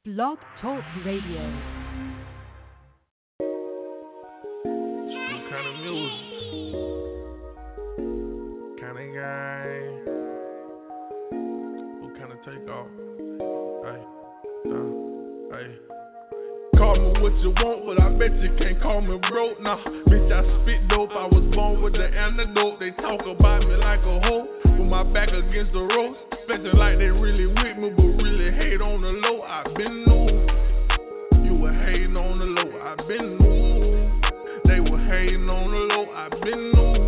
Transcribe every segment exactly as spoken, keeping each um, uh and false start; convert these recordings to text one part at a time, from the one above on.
Blog Talk Radio. What kind of music? Kind of guy? What kind of takeoff? Hey, uh, hey. Call me what you want, but I bet you can't call me broke. Nah, bitch, I spit dope. I was born with the antidote. They talk about me like a hoe with my back against the ropes. Expecting like they really with me, but really hate on the low. I been new. You were hating on the low. I been new. They were hating on the low. I been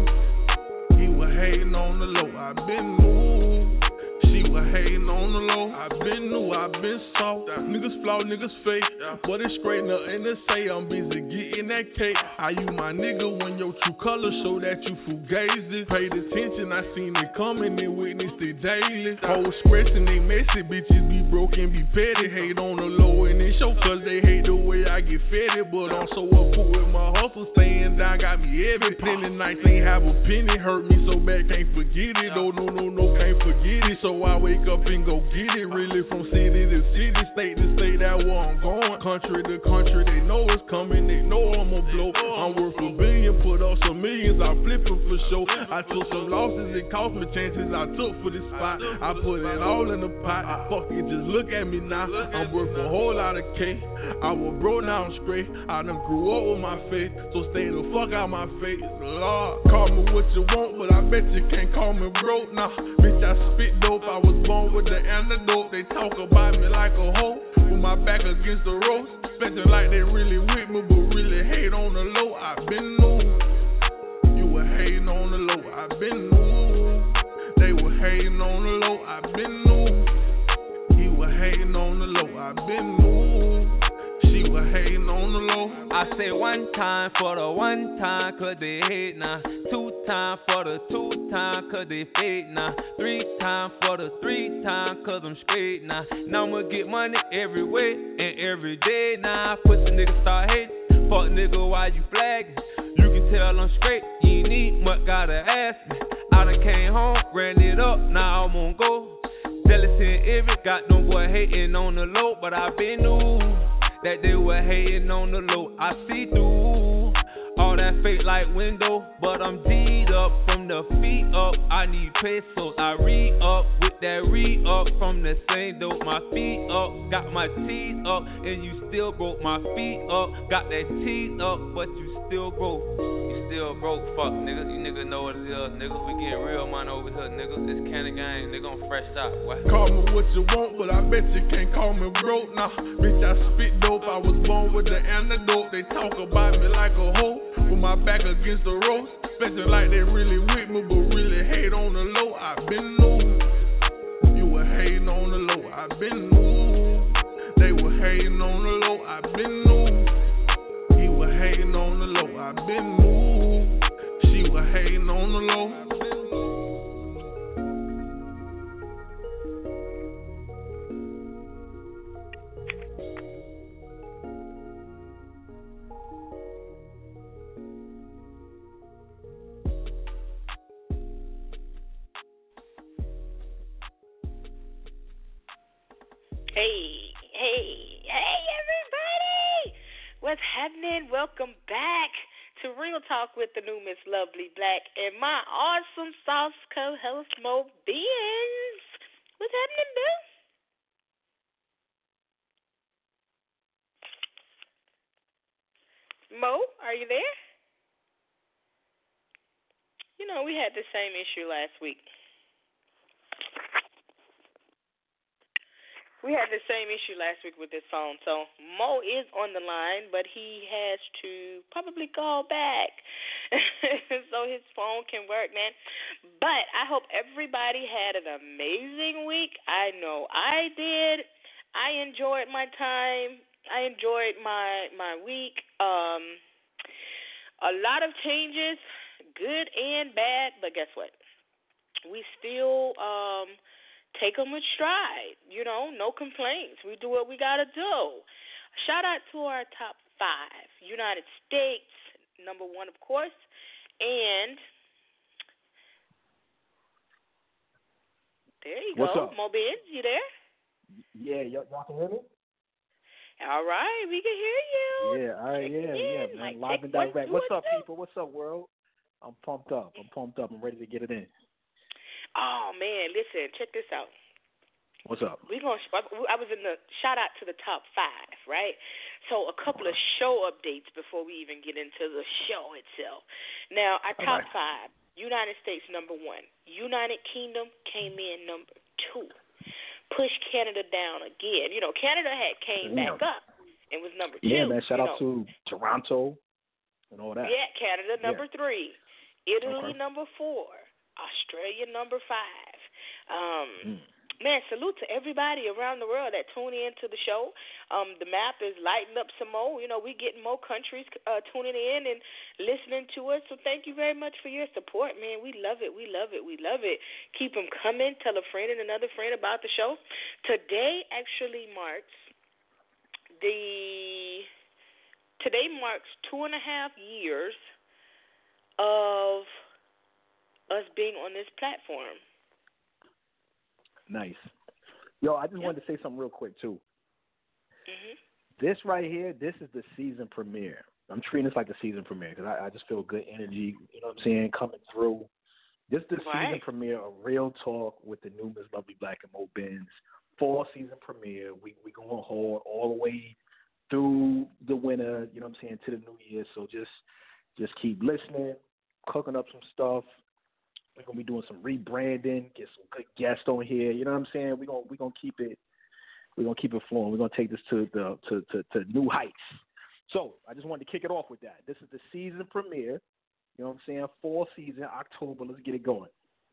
new. He was hating on the low. I been new. She was hating on the low. I been new. I been soft. Niggas flaw, niggas fake. But it's straight nothing to say. I'm busy getting that cake. I you my nigga when your true colors show that you fugazi. Paid attention, I seen it coming and witnessed it daily. Hoes scratching, they messy, bitches be broken, be petty. Hate on the low and they show cause they hate the way I get fed. But I'm so up with my hustle, staying down got me heavy. Plenty nights ain't have a penny, hurt me so bad, can't forget it. Oh no, no, no, can't forget it. So I wake up and go get it. Really from city to city, state to state, that where I'm going. Country to country, they know it's coming, they know I'ma blow. I'm worth a billion, put up some millions, I flip it for sure. I took some losses, it cost me chances I took for this spot. I put it all in the pot, fuck it, just look at me now. I'm worth a whole lot of cake. I was broke, now I'm straight. I done grew up with my faith, so stay the fuck out my face. Lord, call me what you want, but I bet you can't call me broke. Nah, bitch, I spit dope, I was born with the antidote. They talk about me like a hoe with my back against the ropes. Expecting like they really with me, but really hate on the low. I been new. You were hating on the low. I been new. They were hating on the low. I been new. He was hating on the low. I been new. She was hating on the low. I say one time for the one time, cause they hate now. Two time for the two time, cause they fake now. Three time for the three time, cause I'm straight now. Now I'ma get money every way and every day now. Pussy nigga start hating. Fuck nigga, why you flagging? You can tell I'm straight, you ain't need much, gotta ask me. I done came home, ran it up, now I'm on go. Jealousy and envy, got them boy hating on the low, but I been new that they were hating on the low. I see through all that fake like window, but I'm D'd up from the feet up. I need pesos, I re-up with that re-up from the same dope. My feet up, got my teeth up, and you still broke. My feet up, got that teeth up, but you still broke. You still broke, fuck niggas. You niggas know what it is, niggas. We getting real money over here, niggas. It's Cannon Gang, nigga on fresh out. What? Call me what you want, but I bet you can't call me broke. Nah, bitch, I spit dope. I was born with the antidote. They talk about me like a hoe with my back against the ropes. Expecting like they really with me, but really hate on the low. I been new. You were hating on the low. I been new. They were hating on the low. I been new. He was hating on the low. I been new. She was hating on the low. Hey, hey, hey, everybody! What's happening? Welcome back to Real Talk with the new Miss Lovely Black and my awesome sauce co-host Mo Beans. What's happening, Boo? Mo, are you there? You know, we had the same issue last week. We had the same issue last week with this phone, so Mo is on the line, but he has to probably call back so his phone can work, man. But I hope everybody had an amazing week. I know I did. I enjoyed my time. I enjoyed my my week. Um, a lot of changes, good and bad, but guess what? We still um. take them with stride, you know, no complaints. We do what we got to do. Shout out to our top five. United States, number one, of course. And there you What's go. up? Mo Benz, you there? Yeah, y'all, y'all can hear me? All right, we can hear you. Yeah, all right, yeah, yeah, man. Like, Live and one, direct. two, What's one, up, two. people? What's up, world? I'm pumped up. I'm pumped up. I'm ready to get it in. Oh man, listen, check this out. What's up? We gonna. I was in the shout out to the top five, right? So a couple of show updates before we even get into the show itself. Now our top right. five: United States number one, United Kingdom came in number two, pushed Canada down again. You know, Canada had came Damn. back up and was number two. Yeah, man. Shout out know. to Toronto and all that. Yeah, Canada number yeah. three, Italy okay. number four, Australia number five. Um, mm. Man, salute to everybody around the world that tune in to the show. Um, the map is lighting up some more. You know, we getting more countries uh, tuning in and listening to us. So thank you very much for your support, man. We love it. We love it. We love it. Keep them coming. Tell a friend and another friend about the show. Today actually marks the today marks two and a half years of us being on this platform. Nice. Yo, I just yep. wanted to say something real quick, too. Mm-hmm. This right here, this is the season premiere. I'm treating this like the season premiere because I, I just feel good energy, you know what I'm saying, coming through. This is the right. season premiere of Real Talk with the new Miss Lovely Black and Mo Benz. Fall season premiere. We we going hard all the way through the winter, you know what I'm saying, to the new year. So just just keep listening, cooking up some stuff. We're gonna be doing some rebranding, get some good guests on here. You know what I'm saying? We're gonna we're gonna keep it we're gonna keep it flowing. We're gonna take this to the to, to, to new heights. So I just wanted to kick it off with that. This is the season premiere. You know what I'm saying? Fall season, October. Let's get it going.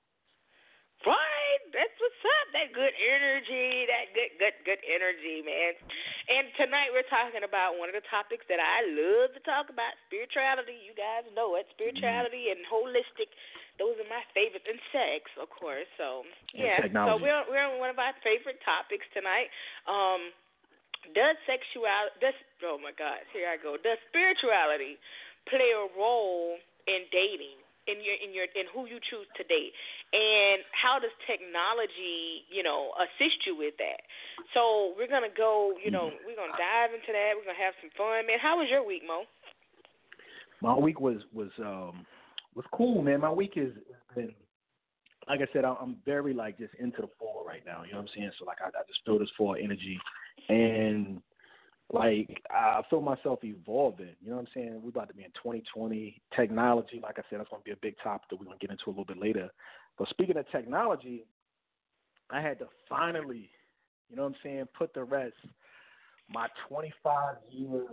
Right, that's what's up. That good energy, that good, good, good energy, man. And tonight we're talking about one of the topics that I love to talk about: spirituality. You guys know it, spirituality mm. and holistic. Those are my favorites, and sex, of course. So yeah, so we're we're on one of our favorite topics tonight. Um, does sexuality? Does oh my God, here I go. Does spirituality play a role in dating? In your, in your, in who you choose to date, and how does technology, you know, assist you with that? So we're gonna go, you know, we're gonna dive into that. We're gonna have some fun, man. How was your week, Mo? My week was was um was cool, man. My week has been, like I said, I'm very like just into the fall right now. You know what I'm saying? So like I, I just feel this fall energy, and like, I feel myself evolving. You know what I'm saying? We're about to be in twenty twenty. Technology, like I said, that's going to be a big topic that we're going to get into a little bit later. But speaking of technology, I had to finally, you know what I'm saying, put to rest my twenty-five year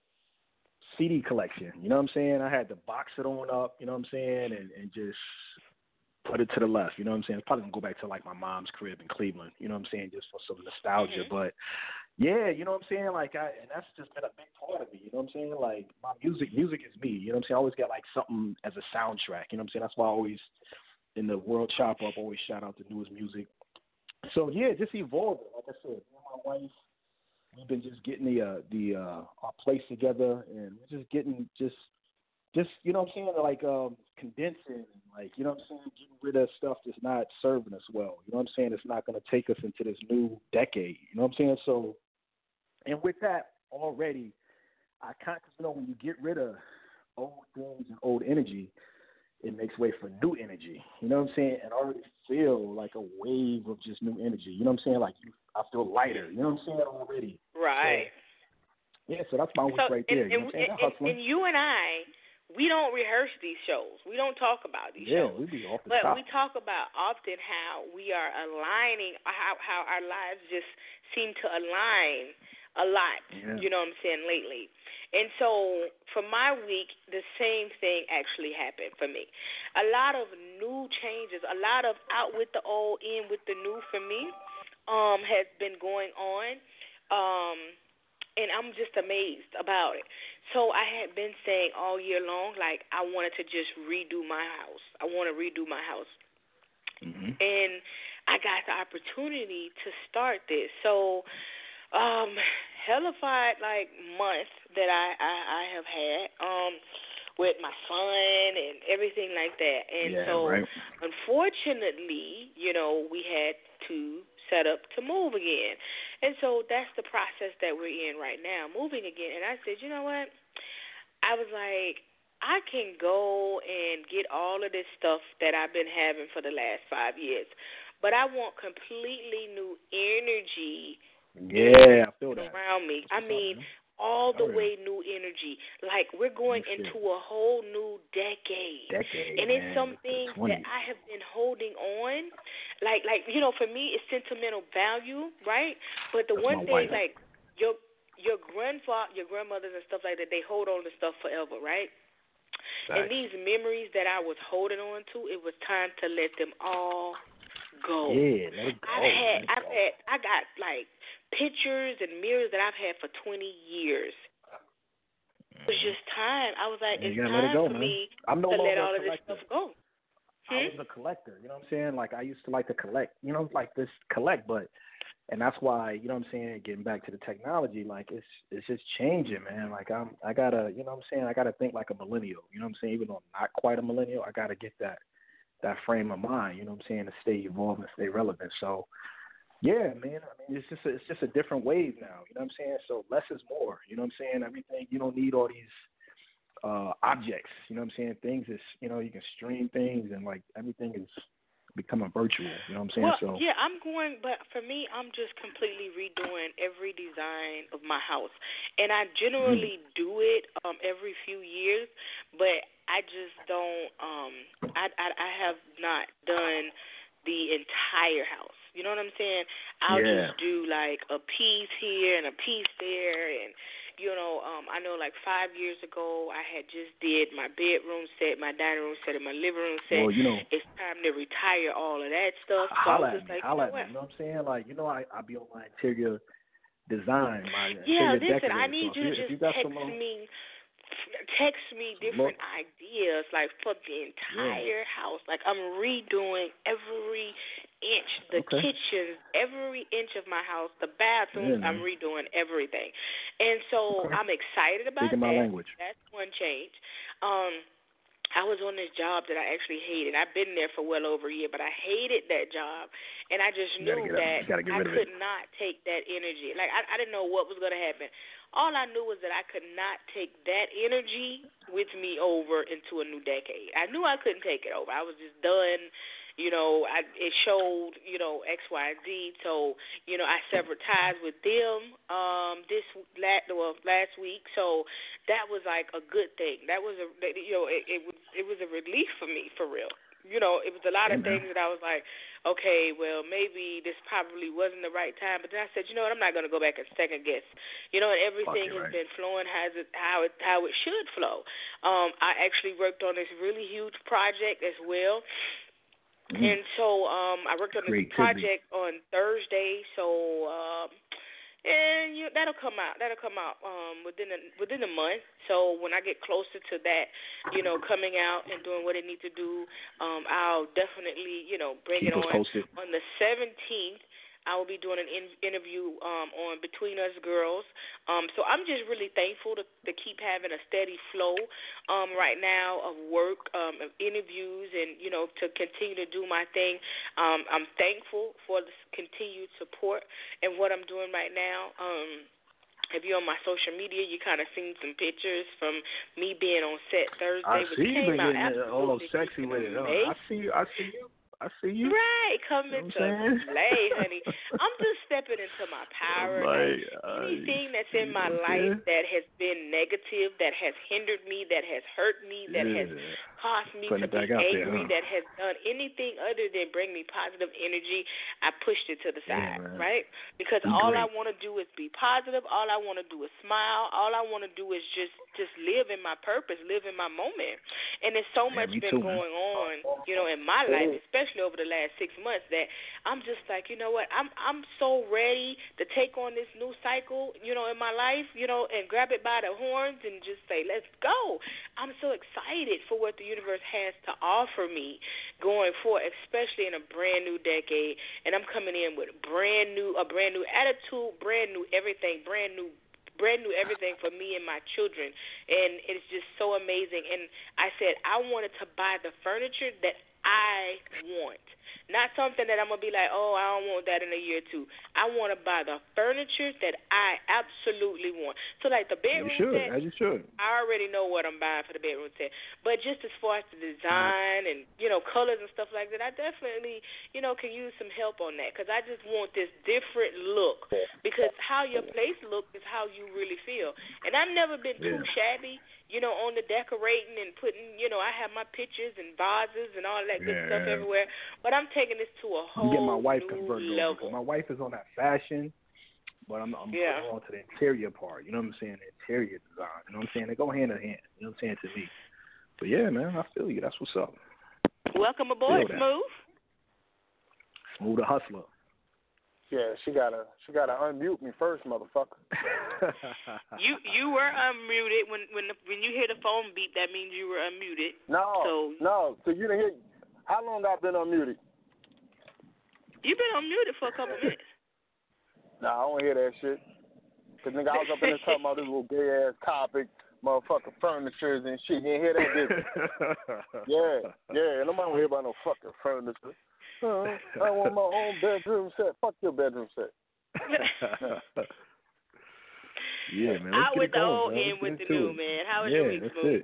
C D collection. You know what I'm saying? I had to box it on up, you know what I'm saying, and, and just put it to the left. You know what I'm saying? It's probably going to go back to, like, my mom's crib in Cleveland. You know what I'm saying? Just for some nostalgia. Mm-hmm. But yeah, you know what I'm saying? Like, I, and that's just been a big part of me, you know what I'm saying? Like, my music, music is me, you know what I'm saying? I always got, like, something as a soundtrack, you know what I'm saying? That's why I always, in the World Chop Up, always shout out the newest music. So, yeah, just evolving. Like I said, me and my wife, we've been just getting the, uh, the, uh, our place together, and we're just getting, just, just, you know what I'm saying? Like, um, condensing, like, you know what I'm saying? Getting rid of stuff that's not serving us well. You know what I'm saying? It's not going to take us into this new decade. You know what I'm saying? So, and with that already, I kind of, you know, when you get rid of old things and old energy, it makes way for new energy. You know what I'm saying? And I already feel like a wave of just new energy. You know what I'm saying? Like, you, I feel lighter. You know what I'm saying? Already. Right. So, yeah, so that's my week so, right and, there. You know and, what I'm saying? And, and you and I, we don't rehearse these shows. We don't talk about these yeah, shows. we be off the but top. we talk about often how we are aligning, how how our lives just seem to align a lot, yeah. you know what I'm saying, lately. And so for my week, the same thing actually happened for me. A lot of new changes, a lot of out with the old, in with the new for me um, has been going on. Um And I'm just amazed about it. So I had been saying all year long, like, I wanted to just redo my house. I want to redo my house. Mm-hmm. And I got the opportunity to start this. So, um, hellified, like, month that I, I, I have had um, with my son and everything like that. And yeah, so, right. unfortunately, you know, we had to set up to move again. And so that's the process that we're in right now, moving again. And I said, you know what? I was like, I can go and get all of this stuff that I've been having for the last five years, but I want completely new energy. Yeah, I feel that around me. That's I mean, all the oh, way new energy. Like we're going New into a whole new decade. Decade, and it's man. something that I have been holding on. Like, like you know, for me, it's sentimental value, right? But the That's one my thing, wife. like your your grandfather, your grandmothers and stuff like that, they hold on to stuff forever, right? Facts. And these memories that I was holding on to, it was time to let them all go. Yeah, let it go. I've had, let it I've go. had, I got like pictures and mirrors that I've had for twenty years. It was just time. I was like, You it's gotta time let it go, for man. me I'm no to let longer all a of this collector. stuff go. I Hmm? was a collector, you know what I'm saying? Like I used to like to collect, you know, like this collect, but and that's why, you know what I'm saying, getting back to the technology, like it's it's just changing, man. Like I'm I gotta, you know what I'm saying, I gotta think like a millennial, you know what I'm saying? Even though I'm not quite a millennial, I gotta get that that frame of mind, you know what I'm saying, to stay evolved and stay relevant. So yeah, man, I mean it's just a, it's just a different wave now, you know what I'm saying? So less is more, you know what I'm saying? Everything, you don't need all these uh objects, you know what I'm saying? Things is, you know, you can stream things and like everything is becoming virtual, you know what I'm saying? Well, So yeah, I'm going, but for me, I'm just completely redoing every design of my house, and I generally mm. do it um, every few years, but I just don't. Um, I, I I have not done the entire house. You know what I'm saying? I'll yeah. just do like a piece here and a piece there, and you know, um, I know like five years ago I had just did my bedroom set, my dining room set, and my living room set. Well, you know, it's time to retire all of that stuff. So holla I was just at me, like, holla you know at what? me, you know what I'm saying? Like, you know, I I be on my interior design, my yeah, interior listen, decorator. I need so you to if you, just if you got text some, me. Text me different look, ideas, like for the entire yeah. house. Like I'm redoing every inch, the okay. kitchen, every inch of my house, the bathrooms. Yeah, I'm redoing everything, and so okay. I'm excited about Speaking that. my language. That's one change. Um, I was on this job that I actually hated. I've been there for well over a year, but I hated that job, and I just you knew that I could it. not take that energy. Like I, I didn't know what was going to happen. All I knew was that I could not take that energy with me over into a new decade. I knew I couldn't take it over. I was just done. You know, I, it showed, you know, X, Y, Z. So, you know, I severed ties with them um, this last, well, last week. So that was like a good thing. That was a, you know, it, it was it was a relief for me, for real. You know, it was a lot of yeah, things that I was like, okay, well, maybe this probably wasn't the right time. But then I said, you know what, I'm not going to go back and second guess. You know, and everything it, has right. been flowing as it, how it how it should flow. Um, I actually worked on this really huge project as well. Mm. And so um, I worked on this project on Thursday. So um, and you, that'll come out. That'll come out um, within a, within a month. So when I get closer to that, you know, coming out and doing what it needs to do, um, I'll definitely, you know, bring Keep it on. Posted. On the seventeenth, I will be doing an in, interview um, on Between Us Girls. Um, so I'm just really thankful to, to keep having a steady flow um, right now of work, um, of interviews, and, you know, to continue to do my thing. Um, I'm thankful for the continued support and what I'm doing right now. Um, if you're on my social media, you kind of seen some pictures from me being on set Thursday. I which see you came been out getting all sexy with it. Huh? I see you. I see you. I see you. Right, coming you know to play, honey. I'm just stepping into my power. Like, like, uh, anything that's in my life that has been negative, that has hindered me, that has hurt me, that yeah. has caused me Putting to be angry, there, huh? that has done anything other than bring me positive energy, I pushed it to the side, yeah, right? Because be all great. I want to do is be positive. All I want to do is smile. All I want to do is just just live in my purpose, live in my moment. And there's so yeah, much been too, going man. on, you know, in my life, especially over the last six months, that I'm just like, you know what, I'm I'm so ready to take on this new cycle, you know, in my life, you know, and grab it by the horns and just say, let's go. I'm so excited for what the universe has to offer me going forward, especially in a brand new decade. And I'm coming in with a brand new, a brand new attitude, brand new everything, brand new brand new everything for me and my children, and it's just so amazing. And I said I wanted to buy the furniture that I want, Not something that I'm going to be like, oh, I don't want that in a year or two. I want to buy the furniture that I absolutely want. So, like the bedroom you should, set, as you should. I already know what I'm buying for the bedroom set. But just as far as the design and, you know, colors and stuff like that, I definitely, you know, can use some help on that because I just want this different look because how your place looks is how you really feel. And I've never been too Yeah. shabby, you know, on the decorating and putting, you know, I have my pictures and vases and all that good Yeah, stuff yeah. everywhere. But I'm taking this to a whole I'm getting my wife new converted level. over because my wife is on that fashion, but I'm I'm Yeah. going on to the interior part. You know what I'm saying? The interior design. You know what I'm saying? They go hand in hand. You know what I'm saying to me. But yeah, man, I feel you. That's what's up. Welcome aboard, Feel that. Smooth. Smooth the hustler. Yeah, she gotta she gotta unmute me first, motherfucker. You you were unmuted when when the, when you hear the phone beep. That means you were unmuted. No, So no. So you didn't hear? How long I been unmuted? you've been unmuted for a couple minutes. Nah, I don't hear that shit. Cause nigga, I was up in there talking about this little gay ass topic, motherfucking furnitures and shit. You didn't hear that, did you? Yeah, yeah. Nobody don't hear about no fucking furniture. Uh, I want my own bedroom set. Fuck your bedroom set. Yeah, man. Let's Out get with it the going, old, man. in Let's with get the into new, it. man. How was yeah, your week, that's Smooth? it.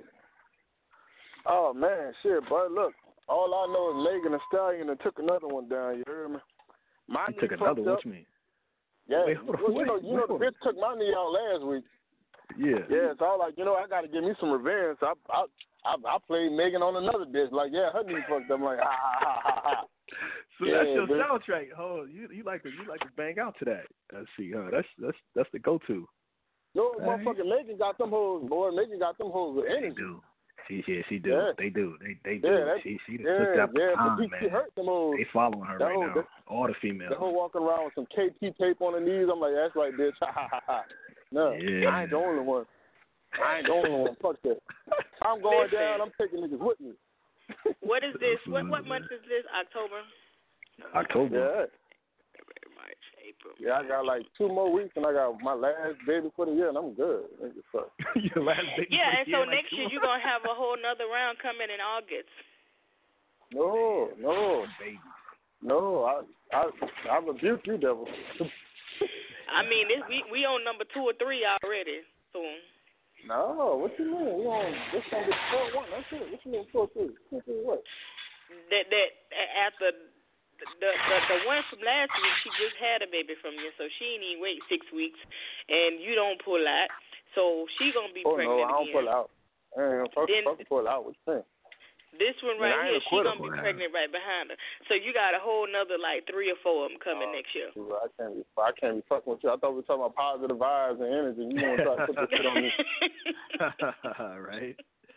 Oh man, shit, bud. Look, all I know is Megan Thee Stallion and took another one down. You heard me? My You knee took another fucked one. up. What you mean? Yeah, Wait, hold on, well, you wait, know, you wait, know, the hold bitch took my knee out last week. Yeah. Yeah, so I was like, you know, I got to give me some revenge. So I, I, I, I played Megan on another bitch. Like, yeah, her knee fucked up. I'm like, ha ha ha ha ha. So Yeah, that's your bitch. soundtrack. Oh, you you like to you like to bang out to that. Let's see, huh? That's that's that's the go-to. No, Hey. motherfucking Megan got them hoes, boy. Megan got them hoes with They energy. do. She yeah, she do. Yeah. They do. They they do. Yeah, that, she she yeah, took that yeah. baton, But she, man. she hurt them hoes. They following her That right whole- now. that- All the females. The whole walking around with some K T tape on her knees. I'm like, that's right, bitch. Ha ha ha ha. No, Yeah. I ain't the only one. I ain't the only one. Fuck that. I'm going Listen. down. I'm taking niggas with me. What is this? What what month is this? October? October. Yeah. February, March, April. Yeah, I got like two more weeks, and I got my last baby for the year, and I'm good. Nigga, fuck. Your last baby Yeah, for and the so year, like next year two you're gonna have a whole nother round coming in August. No, no, baby. no. I, I, I rebuke you, devil. I mean, this, we we on number two or three already. So No, what you mean? We on this gonna be four one. That's it. What you mean four two? Four two what? that that after the the the one from last week, she just had a baby from you, so she ain't even wait six weeks, and you don't pull out, so she gonna be Oh pregnant no, I don't again. pull out. I ain't fuck, Then- fuck pull out. What you saying? This one Man, I right ain't here, a she quitter. gonna be pregnant right behind her. So you got a whole nother like three or four of them coming Uh, next year. Dude, I can't be, I can't be fucking with you. I thought we were talking about positive vibes and energy. You want to try to put this shit on me? Right.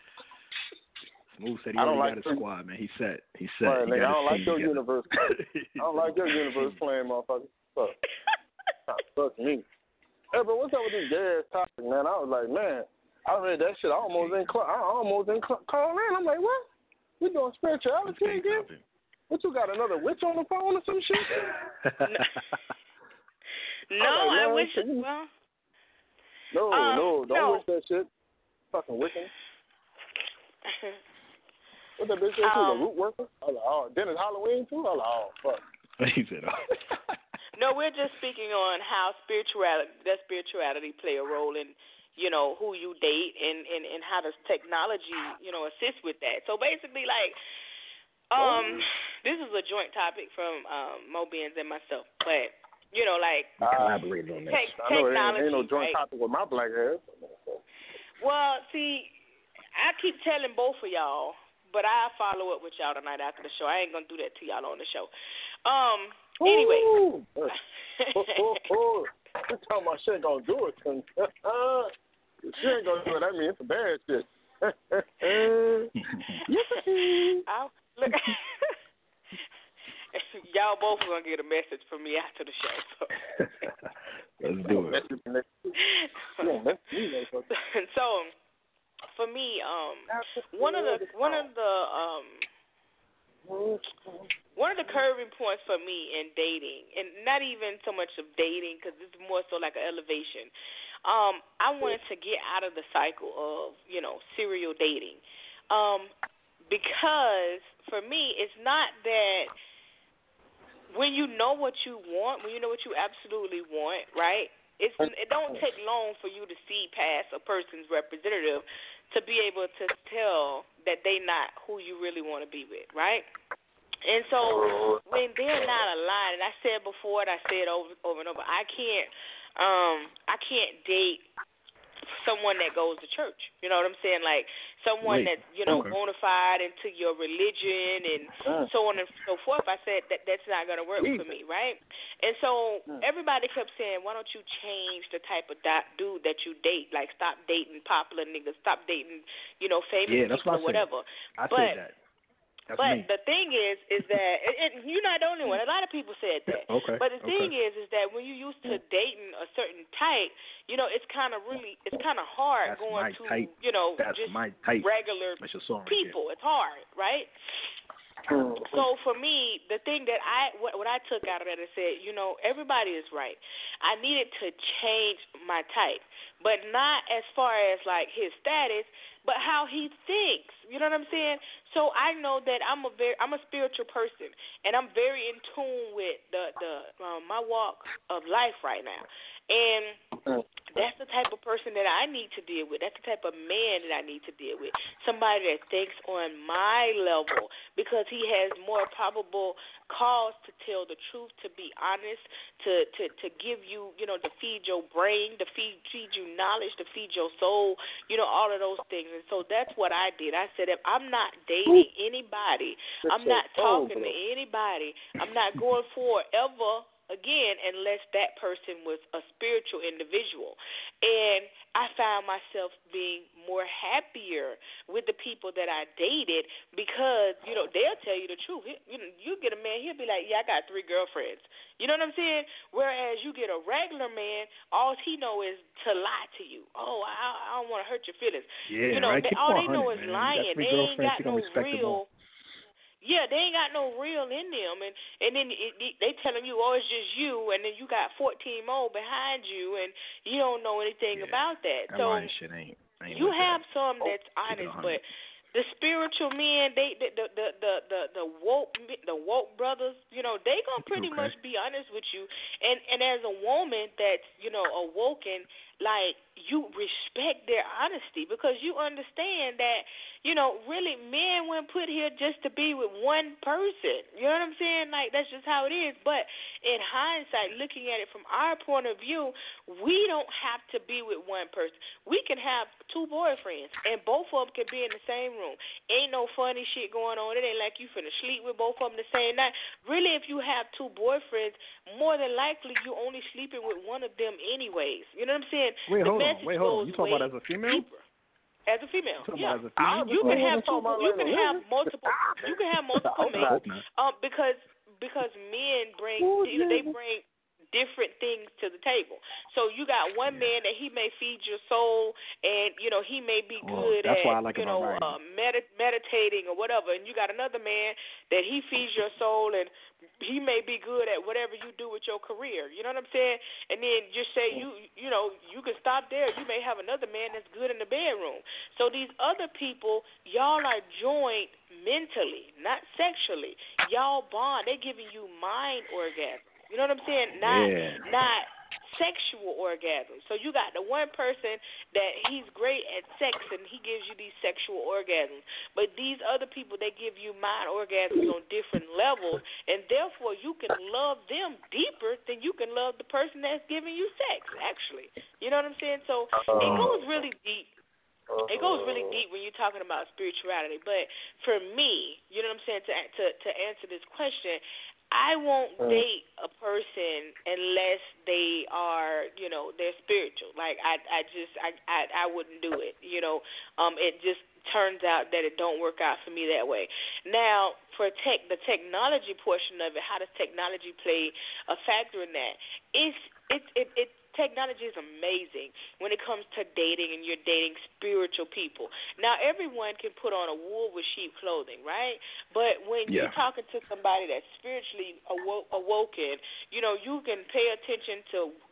Smooth said he I don't already like got a to- squad, man. He set. He set. Right, He nigga, got I don't his like team your together. universe. I don't like your universe playing, motherfucker. Fuck. Fuck me. Hey, but what's up with this gay ass topic, man? I was like, man, I read that shit. I almost didn't call. I almost didn't call, call in. I'm like, what? We doing spirituality Gay again? topic. What, you got another witch on the phone or some shit? No, I'm like, I man, wish. can you- Well, No, Um, no, don't no. wish that shit. Fucking Wiccan. What that bitch say too? Um, The root worker? I was like, oh, then it's Halloween too? I was like, oh, fuck. He said, oh. no, we're just speaking on how spirituality, that spirituality play a role in, you know, who you date and, and, and how does technology, you know, assist with that. So basically, like, um, this is a joint topic from um, Mo Benz and myself, but you know, like Collaborate on that. tech, I know it ain't, technology, ain't no joint right? topic with my black ass. Well, see, I keep telling both of y'all, but I'll follow up with y'all tonight after the show. I ain't gonna do that to y'all on the show. Um, anyway. Ooh. oh, oh, oh. You talking about she ain't gonna do it to me. She ain't gonna do it. I mean, it's a bad shit. I'll, look, y'all both are gonna get a message from me after the show. So. Let's do it. So, for me, um, one of the one of the um, one of the curving points for me in dating, and not even so much of dating, because it's more so like an elevation. Um, I wanted to get out of the cycle of, you know, serial dating, um, because for me, it's not that when you know what you want, when you know what you absolutely want, right? It's it don't take long for you to see past a person's representative to be able to tell that they not who you really want to be with, right? And so when they're not aligned, and I said before, and I said over over and over, I can't um I can't date someone that goes to church. You know what I'm saying? Like someone Wait, that's, you know, okay. bona fide into your religion and so on and so forth. I said that that's not going to work for me, right? And so everybody kept saying, why don't you change the type of do- dude that you date? Like stop dating popular niggas, stop dating, you know, famous Yeah, that's people what or I said. whatever. I but, said that. That's but me. the thing is, is that and, and you're not the only one. A lot of people said that. Okay. But the okay. thing is, is that when you used to dating a certain type, you know, it's kind of really, it's kind of hard That's going my to, type. you know, That's just my type. regular That's your song right people. It's hard, right? So for me, the thing that I what, what I took out of that is said, you know, everybody is right. I needed to change my type, but not as far as like his status, but how he thinks. You know what I'm saying? So I know that I'm a very I'm a spiritual person, and I'm very in tune with the the um, my walk of life right now, and that's the type of person that I need to deal with. That's the type of man that I need to deal with. Somebody that thinks on my level because he has more probable cause to tell the truth, to be honest, to, to, to give you, you know, to feed your brain, to feed, feed you knowledge, to feed your soul, you know, all of those things. And so that's what I did. I said, if I'm not dating anybody, I'm not talking to anybody, I'm not going forward ever again unless that person was a spiritual individual. And I found myself being more happier with the people that I dated because, you know, they'll tell you the truth. You know, you get a man, he'll be like, yeah, I got three girlfriends. You know what I'm saying? Whereas you get a regular man, all he know is to lie to you. Oh, I, I don't want to hurt your feelings. Yeah, you know, right. they, Keep all one they know hundred, is man. lying. You got three They ain't girlfriends, got you no gonna respect them all. real. Yeah, they ain't got no real in them, and and then it, it, they telling you, oh, it's just you, and then you got fourteen more behind you, and you don't know anything Yeah, about that. that So lying shit ain't. ain't you with have that. some that's Keep it honest, one hundred. but the spiritual men, they the the the the the, the woke the woke brothers, you know, they gonna pretty Okay. much be honest with you, and and as a woman that's, you know, awoken, like you respect their honesty because you understand that, you know, really men weren't put here just to be with one person. You know what I'm saying? Like that's just how it is. But in hindsight, looking at it from our point of view, we don't have to be with one person. We can have two boyfriends, and both of them can be in the same room. Ain't no funny shit going on. It ain't like you finna sleep with both of them the same night. Really, if you have two boyfriends, more than likely you only sleeping with one of them anyways. You know what I'm saying? Wait, the hold on. message Wait, hold on. goes You talking way about as a female? deeper. As a female, You talking yeah. about as a female? You can I have wasn't two. talking about You like can no have women. multiple. You can have multiple I hope men. not. Um, because because men bring Ooh, you know, they yeah. bring different things to the table. So you got one Yeah. man that he may feed your soul, and you know he may be Well, good that's at why I like you about know Ryan. uh, medit- meditating or whatever, and you got another man that he feeds your soul, and he may be good at whatever you do with your career. You know what I'm saying? And then just say you you know you can stop there. You may have another man that's good in the bedroom. So these other people, y'all are joined mentally, not sexually. Y'all bond. They giving you mind orgasm. You know what I'm saying? Not Yeah. not sexual orgasms. So you got the one person that he's great at sex and he gives you these sexual orgasms. But these other people, they give you mind orgasms on different levels, and therefore you can love them deeper than you can love the person that's giving you sex, actually. You know what I'm saying? So it goes really deep. It goes really deep when you're talking about spirituality. But for me, you know what I'm saying, to to, to answer this question, I won't date a person unless they are, you know, they're spiritual. Like I, I just, I, I, I wouldn't do it. You know, um, it just turns out that it don't work out for me that way. Now, for tech, the technology portion of it, how does technology play a factor in that? It's, it, it, it. Technology is amazing when it comes to dating and you're dating spiritual people. Now, everyone can put on a wool with sheep clothing, right? But when Yeah. you're talking to somebody that's spiritually awo- awoken, you know, you can pay attention to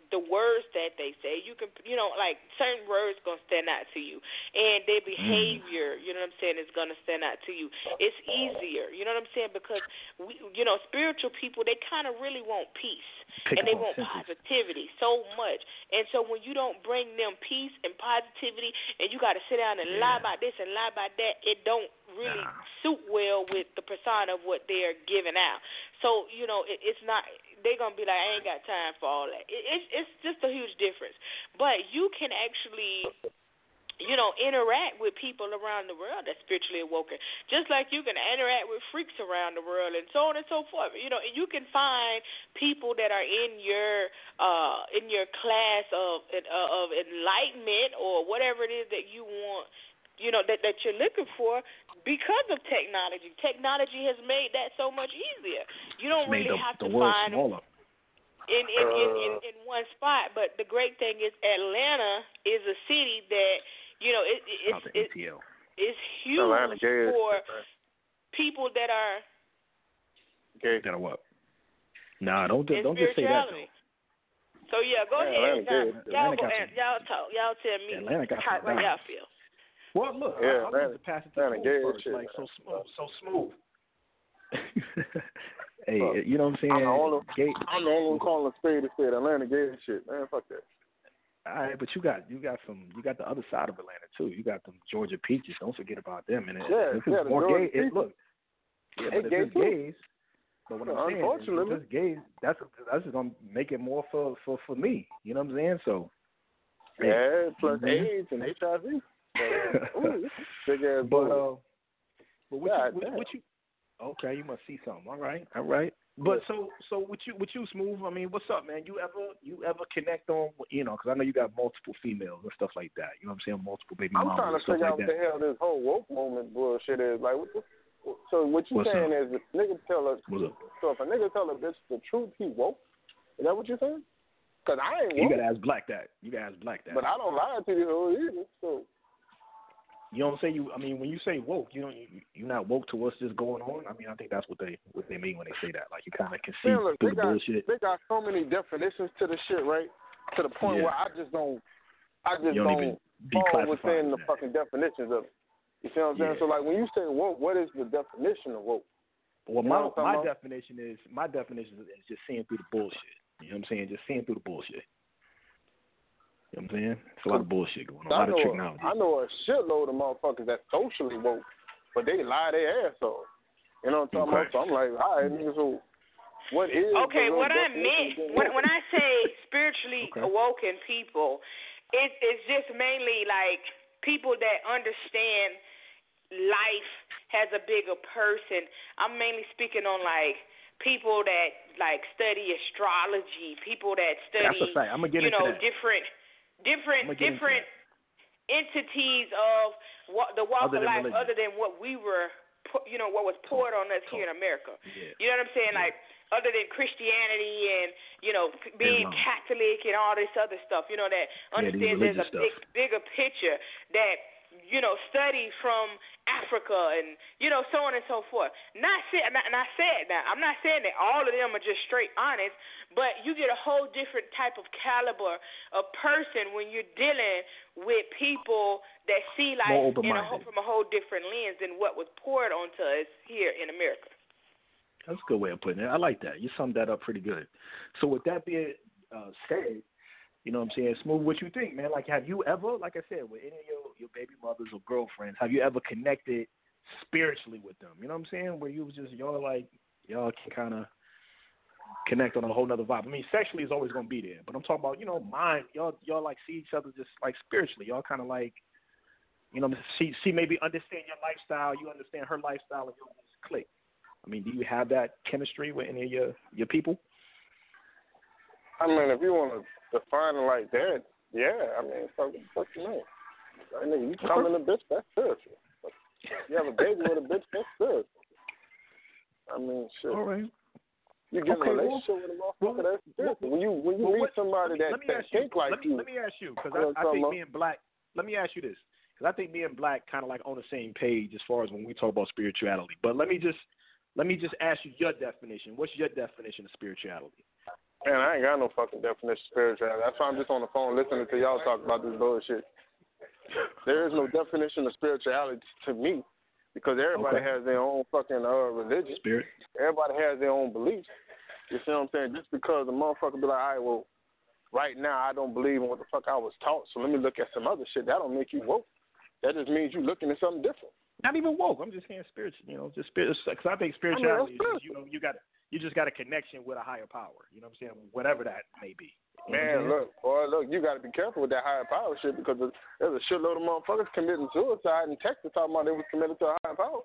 the words that they say. You can, you know, like certain words gonna stand out to you, and their behavior, you know what I'm saying, is gonna stand out to you. It's easier, you know what I'm saying, because we, you know, spiritual people, they kind of really want peace. Pick and they up on want senses. positivity so much. And so when you don't bring them peace and positivity, and you got to sit down and Yeah. lie about this and lie about that, it don't really Nah. suit well with the persona of what they're giving out. So, you know, it, it's not, they're going to be like, I ain't got time for all that. It, it, it's just a huge difference. But you can actually, you know, interact with people around the world that's spiritually awoken, just like you can interact with freaks around the world and so on and so forth. You know, you can find people that are in your uh, in your class of uh, of enlightenment or whatever it is that you want, you know, that that you're looking for because of technology. Technology has made that so much easier. You don't Made really the, have the to world find smaller. in in, in, in in one spot. But the great thing is Atlanta is a city that, you know, it, it, Out it's the it, A T L. it's huge Atlanta gay as for shit, man. people that are Gay. That are what? Nah, don't in don't just say that spirituality. though. So yeah, go Yeah, ahead. Atlanta Y'all, gay. y'all Atlanta go got and some- y'all talk. Y'all tell me Atlanta got how, some how y'all diamonds. feel. Well, look, Yeah, I, I Atlanta- wanted to pass it to Atlanta Smooth gay as first, shit, like so man. smooth, so smooth. Hey, Look, you know what I'm saying? I'm the only, Gay, I'm the only one calling a spade a spade. Atlanta gay as shit, man. Fuck that. all right, but you got you got some you got the other side of Atlanta too. You got them Georgia peaches. Don't forget about them. And it, Yeah, if it's yeah, the more Georgia gay, it, peaches. look, yeah, They but if gay it's too. gays, but what I'm saying is, Unfortunately. if it's gays, that's that's just gonna make it more for for for me. You know what I'm saying? So, hey, Yeah, plus Mhm. AIDS and H I V. But, ooh, big ass but bull. uh, but what God you what, damn. what you? Okay, you must see something. All right, all right. But so so with you with you Smooth, I mean, what's up, man? You ever you ever connect on, you know, because I know you got multiple females and stuff like that. You know what I'm saying? Multiple baby I'm mamas trying to and stuff figure like out what that. the hell this whole woke moment bullshit is. Like, what the, so what you What's saying up? is if nigga tell us, What's up? so if a nigga tell a bitch the truth, he woke? Is that what you're saying? Because I ain't You woke, gotta ask Black that. You gotta ask Black that. but I don't lie to you whole either. So You don't say you. I mean, when you say woke, you don't. You, you're not woke to what's just going on. I mean, I think that's what they what they mean when they say that. Like you kind of can see man, look, through they the got bullshit. they got so many definitions to the shit, right? To the point Yeah. where I just don't, I just You don't even fall declassify within the that. fucking definitions of it. You see what I'm saying? Yeah. So like when you say woke, what is the definition of woke? Well, You my know what I'm my talking about? definition is my definition is is just seeing through the bullshit. You know what I'm saying? Just seeing through the bullshit. You know what I'm saying? It's a lot of bullshit going on. A I lot of know, technology. I know a shitload of motherfuckers that's socially woke, but they lie their ass off. You know what I'm talking Okay. about? So I'm like, all right, nigga, so what is Okay, the real what I definition of meant being when woke? when I say spiritually Okay. awoken people, it, it's just mainly like people that understand life has a bigger person. I'm mainly speaking on like people that like study astrology, people that That's study, a fact. I'm gonna get you into know, that. different different I'ma get into different entities of what the walk Other of than life, religion. other than what we were, pu- you know, what was poured on us here in America. Yeah. You know what I'm saying? Yeah. Like, other than Christianity and, you know, p- being Islam. Catholic and all this other stuff, you know, that Yeah, these understands there's a religious big, stuff. bigger picture that, you know, study from Africa and, you know, so on and so forth. Not say, and I and I said that, I'm not saying that all of them are just straight honest, but you get a whole different type of caliber of person when you're dealing with people that see life More in a, open-minded. from a whole different lens than what was poured onto us here in America. That's a good way of putting it. I like that. You summed that up pretty good. So with that being uh, said, you know what I'm saying, Smooth, what you think, man? Like, have you ever, like I said, with any of your, your baby mothers or girlfriends, have you ever connected spiritually with them? You know what I'm saying? Where you was just, y'all like, y'all can kind of connect on a whole nother vibe. I mean, sexually is always going to be there, but I'm talking about, you know, mind. Y'all, y'all like see each other just like spiritually. Y'all kind of like, you know, she, she maybe understand your lifestyle, you understand her lifestyle, and y'all just click. I mean, do you have that chemistry with any of your, your people? I mean, if you want to define it like that, yeah. I mean, fuck, fuck you mean? I mean, you come in a bitch, that's spiritual. You have a baby with a bitch, that's spiritual. I mean, shit. All right. You get Okay, in a well, relationship with a motherfucker, well, that's spiritual. well, when you when you well, meet what- somebody that, let me that ask you, think like let me, you, let me ask you, because you know I, I what I'm think talking me and Black, let me ask you this, because I think me and Black kind of like on the same page as far as when we talk about spirituality. But let me just, let me just ask you your definition. What's your definition of spirituality? Man, I ain't got no fucking definition of spirituality. That's why I'm just on the phone listening to y'all talk about this bullshit. There is no definition of spirituality to me because everybody okay. has their own fucking uh, religion. Spirit. Everybody has their own beliefs. You see what I'm saying? Just because a motherfucker be like, all right, well, right now I don't believe in what the fuck I was taught, so let me look at some other shit. That don't make you woke. That just means you looking at something different. Not even woke. I'm just saying spiritual. You know, just spiritual. Because I think spirituality I mean, is, you know, you got you just got a connection with a higher power. You know what I'm saying? Whatever that may be. You Man, look, boy, look, you got to be careful with that higher power shit because there's a shitload of motherfuckers committing suicide in Texas talking about they was committed to a higher power.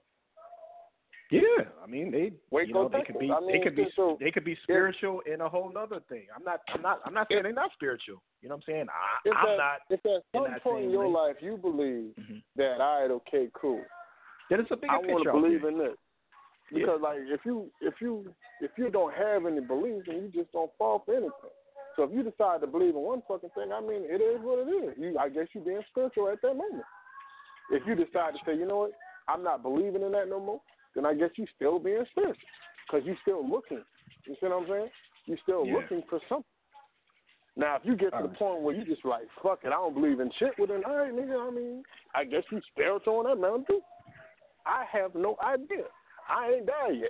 Yeah, I mean they, Wait you know, they could be, I mean, they could be, so, they could be spiritual in a whole other thing. I'm not, I'm not, I'm not saying they're not spiritual. You know what I'm saying? I, if I'm at, not. If at some in that point in your lane. life you believe mm-hmm. that, all right, okay, cool. Then it's a bigger I want to believe okay. in this because, yeah. like, if you, if you, if you don't have any beliefs, then you just don't fall for anything. So if you decide to believe in one fucking thing, I mean, it is what it is. You, I guess you're being spiritual at that moment. If you decide to say, you know what, I'm not believing in that no more, then I guess you still being spiritual because you still looking. You see what I'm saying? You still yeah. looking for something. Now, if you get to the point where you just like, fuck it, I don't believe in shit, well then, all right, nigga, I mean, I guess you spiritual on that mountain too. I have no idea. I ain't there yet.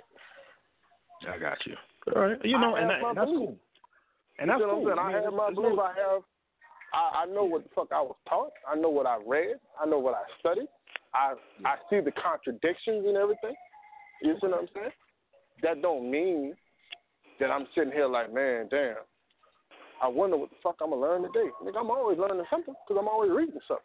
I got you. All right. You know, and, that, and that's cool. And that's cool. I, I have my belief. I have. I, I know what the fuck I was taught. I know what I read. I know what I studied. I yeah. I see the contradictions and everything. You see what I'm saying? That don't mean that I'm sitting here like, man, damn. I wonder what the fuck I'm gonna learn today. Nigga, I'm always learning something because I'm always reading something.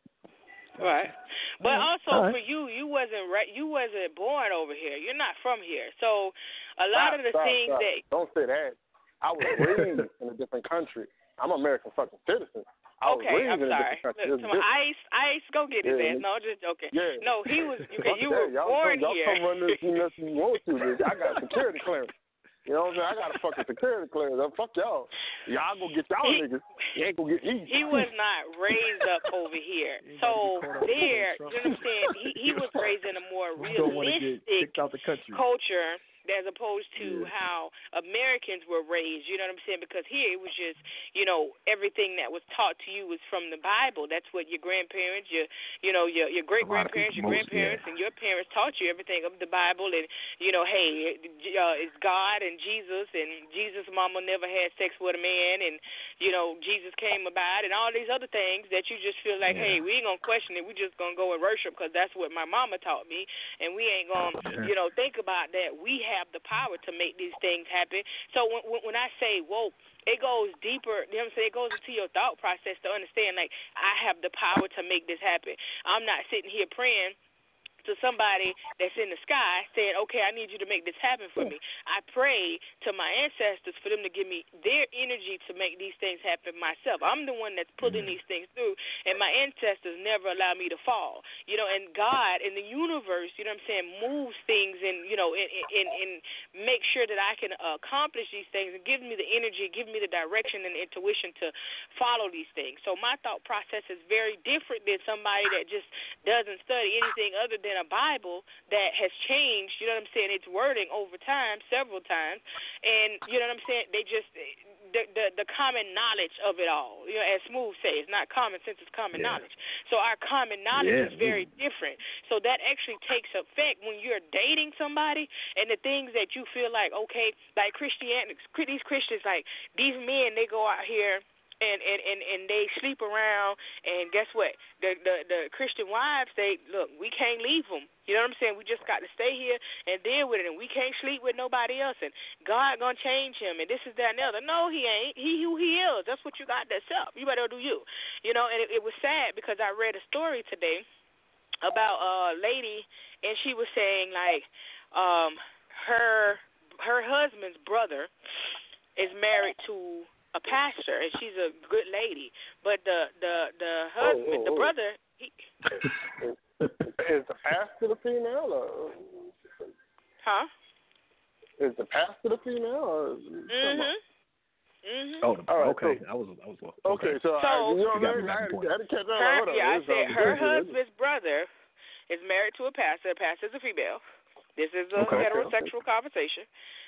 Right, but also right. for you, you wasn't right. You wasn't born over here. You're not from here, so a lot stop, of the stop, things stop. that don't say that. I was raised in a different country. I'm an American fucking citizen. I okay, was I'm in sorry. A Look, come on, Ice, Ice, go get his yeah, ass. No, just joking. Yeah. No, he was. Okay, you were y'all born come, here. Y'all come run this unless you want to. Bitch. I got a security clearance. You know what I'm saying? I got a fucking security clearance. Fuck y'all. Y'all go get y'all he, niggas. You ain't gonna get me. He was not raised up over here. So there, you know what I'm saying? He, he was raised in a more realistic culture as opposed to yeah. how Americans were raised, you know what I'm saying? Because here it was just, you know, everything that was taught to you was from the Bible. That's what your grandparents, your, you know, your your great grandparents, your most, grandparents, yeah. and your parents taught you everything of the Bible. And you know, hey, uh, it's God and Jesus, and Jesus' mama never had sex with a man, and you know, Jesus came about, and all these other things that you just feel like, yeah. hey, we ain't gonna question it. We just gonna go and worship because that's what my mama taught me, and we ain't gonna, yeah. you know, think about that. We have have the power to make these things happen. So when when I say woke, it goes deeper, you know what I'm saying? It goes into your thought process to understand, like, I have the power to make this happen. I'm not sitting here praying to somebody that's in the sky saying, okay, I need you to make this happen for me. I pray to my ancestors for them to give me their energy to make these things happen myself. I'm the one that's pulling these things through, and my ancestors never allow me to fall. You know, and God in the universe, you know what I'm saying, moves things and, you know, and, and, and make sure that I can accomplish these things and give me the energy, give me the direction and intuition to follow these things. So my thought process is very different than somebody that just doesn't study anything other than a Bible that has changed, you know what I'm saying, its wording over time, several times, and you know what I'm saying, they just, the the, the common knowledge of it all, you know, as Smooth says, not common sense, it's common yeah. knowledge. So our common knowledge yeah. is very different. So that actually takes effect when you're dating somebody and the things that you feel like, okay, like Christianity, these Christians, like these men, they go out here And, and, and, and they sleep around, and guess what? The, the the Christian wives say, look, we can't leave them. You know what I'm saying? We just got to stay here and deal with it, and we can't sleep with nobody else, and God going to change him, and this is that and the other. No, he ain't. He who he is. That's what you got to accept. You better do you. You know, and it, it was sad because I read a story today about a lady, and she was saying, like, um, her her husband's brother is married to a pastor, and she's a good lady, but the the the husband, oh, oh, the brother, he is the pastor the female, or huh? Is the pastor the female, or mhm, mhm. Oh, right, okay. So, I was, I was. Okay, so, so I, you know, you I, I, I had to catch her, on. yeah, I said her husband's good. brother is married to a pastor. The pastor's a female. This is a okay, heterosexual okay. conversation.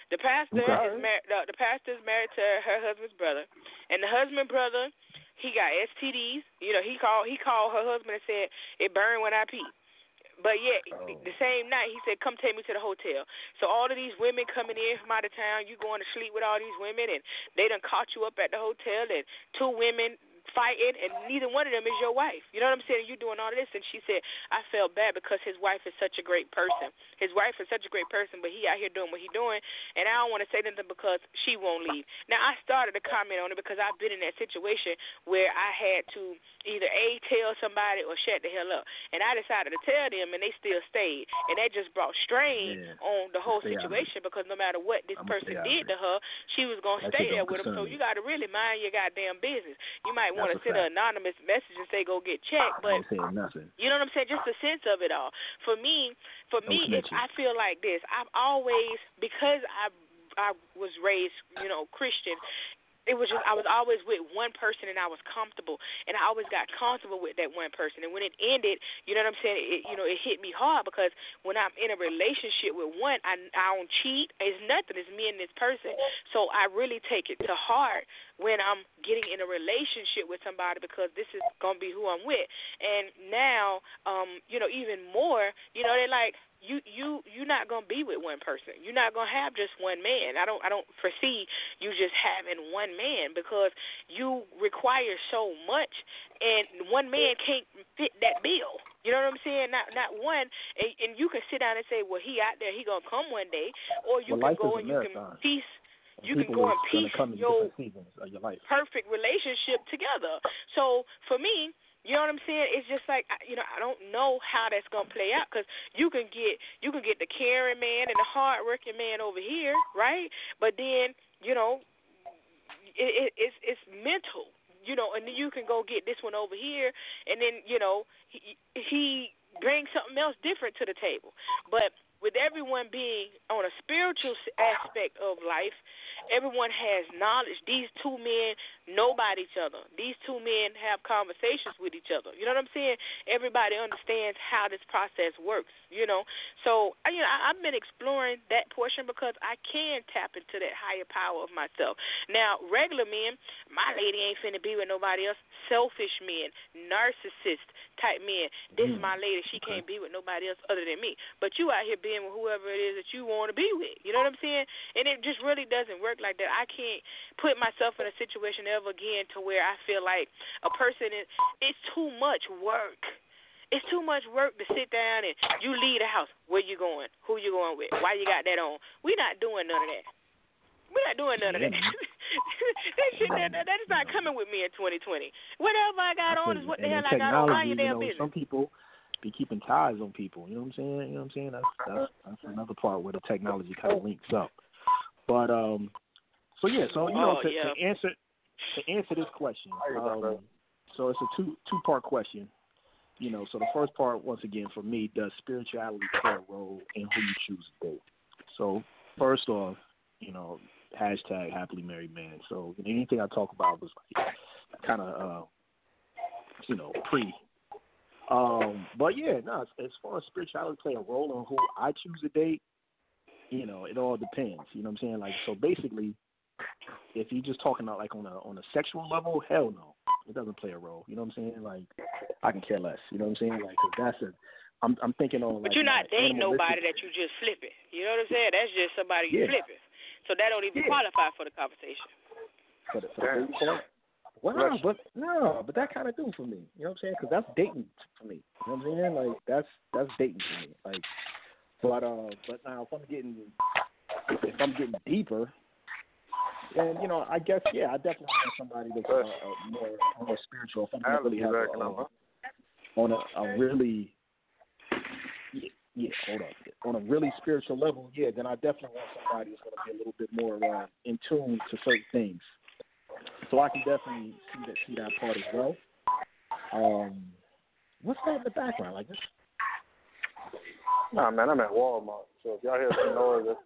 The pastor Okay. is married. The, the pastor is married to her husband's brother, and the husband brother, he got S T Ds. You know, he called he called her husband and said it burned when I pee. But yet, Oh. the same night, he said, come take me to the hotel. So all of these women coming in from out of town, you going to sleep with all these women, and they done caught you up at the hotel, and two women fighting, and neither one of them is your wife. You know what I'm saying? You doing all of this. And she said, I felt bad because his wife is such a great person. His wife is such a great person, but he out here doing what he doing, and I don't want to say nothing because she won't leave. Now, I started to comment on it because I've been in that situation where I had to either A, tell somebody or shut the hell up. And I decided to tell them, and they still stayed. And that just brought strain Yeah. on the whole Stay out of situation because no matter what this I'ma person stay out did of to her, she was going to That stay shit there don't with him. So concern you me. got to really mind your goddamn business. You might want to That's a send an fact. anonymous message and say go get checked, I but ain't saying nothing. you know what I'm saying? Just the sense of it all. For me, for No me, if snitching. I feel like this, I've always, because I I was raised, you know, Christian. It was just I was always with one person and I was comfortable, and I always got comfortable with that one person. And when it ended, you know what I'm saying? It, you know, it hit me hard because when I'm in a relationship with one, I I don't cheat. It's nothing. It's me and this person. So I really take it to heart when I'm getting in a relationship with somebody because this is gonna be who I'm with. And now, um, you know, even more, you know, they're like. You you you're not gonna be with one person. You're not gonna have just one man. I don't I don't foresee you just having one man because you require so much, and one man can't fit that bill. You know what I'm saying? Not not one, and, and you can sit down and say, well, he out there, he gonna come one day, or you Well, life can go is a and you can marathon. piece. And You can people go and is gonna piece come in your different seasons of your life. perfect relationship together. So for me. You know what I'm saying? It's just like, you know, I don't know how that's gonna play out because you can get you can get the caring man and the hard-working man over here, right? But then, you know, it, it, it's it's mental, you know, and then you can go get this one over here, and then you know he, he brings something else different to the table. But with everyone being on a spiritual aspect of life, everyone has knowledge. These two men know about each other. These two men have conversations with each other. You know what I'm saying? Everybody understands how this process works, you know. So, you know, I, I've been exploring that portion because I can tap into that higher power of myself. Now, regular men, my lady ain't finna be with nobody else. Selfish men, narcissist type men. This is Mm. my lady. She Okay. can't be with nobody else other than me. But you out here being with whoever it is that you want to be with. You know what I'm saying? And it just really doesn't work like that. I can't put myself in a situation ever again to where I feel like a person is, it's too much work. It's too much work to sit down and you leave the house. Where you going? Who you going with? Why you got that on? We not doing none of that. We're not doing none Yeah, of that. man. that shit, that, that, that is not coming with me in twenty twenty. Whatever I got I on feel is what you. the And hell then I got on. Mind technology, your you damn know, business. some people be keeping ties on people. You know what I'm saying? You know what I'm saying? That's that's that's another part where the technology kind of links up. But um, so yeah, so you know, Oh, to, yeah. to answer to answer this question, um, so it's a two two part question. You know, so the first part, once again, for me, does spirituality play a role in who you choose to date? So first off, you know, hashtag happily married man. So anything I talk about was like kind of, uh, you know, pre. Um, but yeah, no, as, as far as spirituality play a role in who I choose to date, you know, it all depends. You know what I'm saying? Like, so basically, if you're just talking about like on a on a sexual level, hell no, it doesn't play a role. You know what I'm saying? Like, I can care less. You know what I'm saying? Like, 'cause that's a, I'm I'm thinking on like. But you're not uh, dating nobody animalistic- that you just flipping. You know what I'm saying? That's just somebody you Yeah. flipping. So that don't even Yeah. qualify for the conversation. For the, for the dating part? Well, no, but no, but that kind of do for me. You know what I'm saying? Because that's dating for me. You know what I'm saying? Like that's that's dating for me. Like, but uh, but now if I'm getting if I'm getting deeper, then you know I guess yeah, I definitely want somebody that's uh, uh, more more spiritual. If I'm gonna really have a, uh, on a, a really yeah, yeah, hold up. On a really spiritual level, yeah, then I definitely want somebody that's going to be a little bit more uh, in tune to certain things. So I can definitely see that see that part as well. Um, what's that in the background? Like this? Nah, man, I'm at Walmart. So if y'all hear some noise,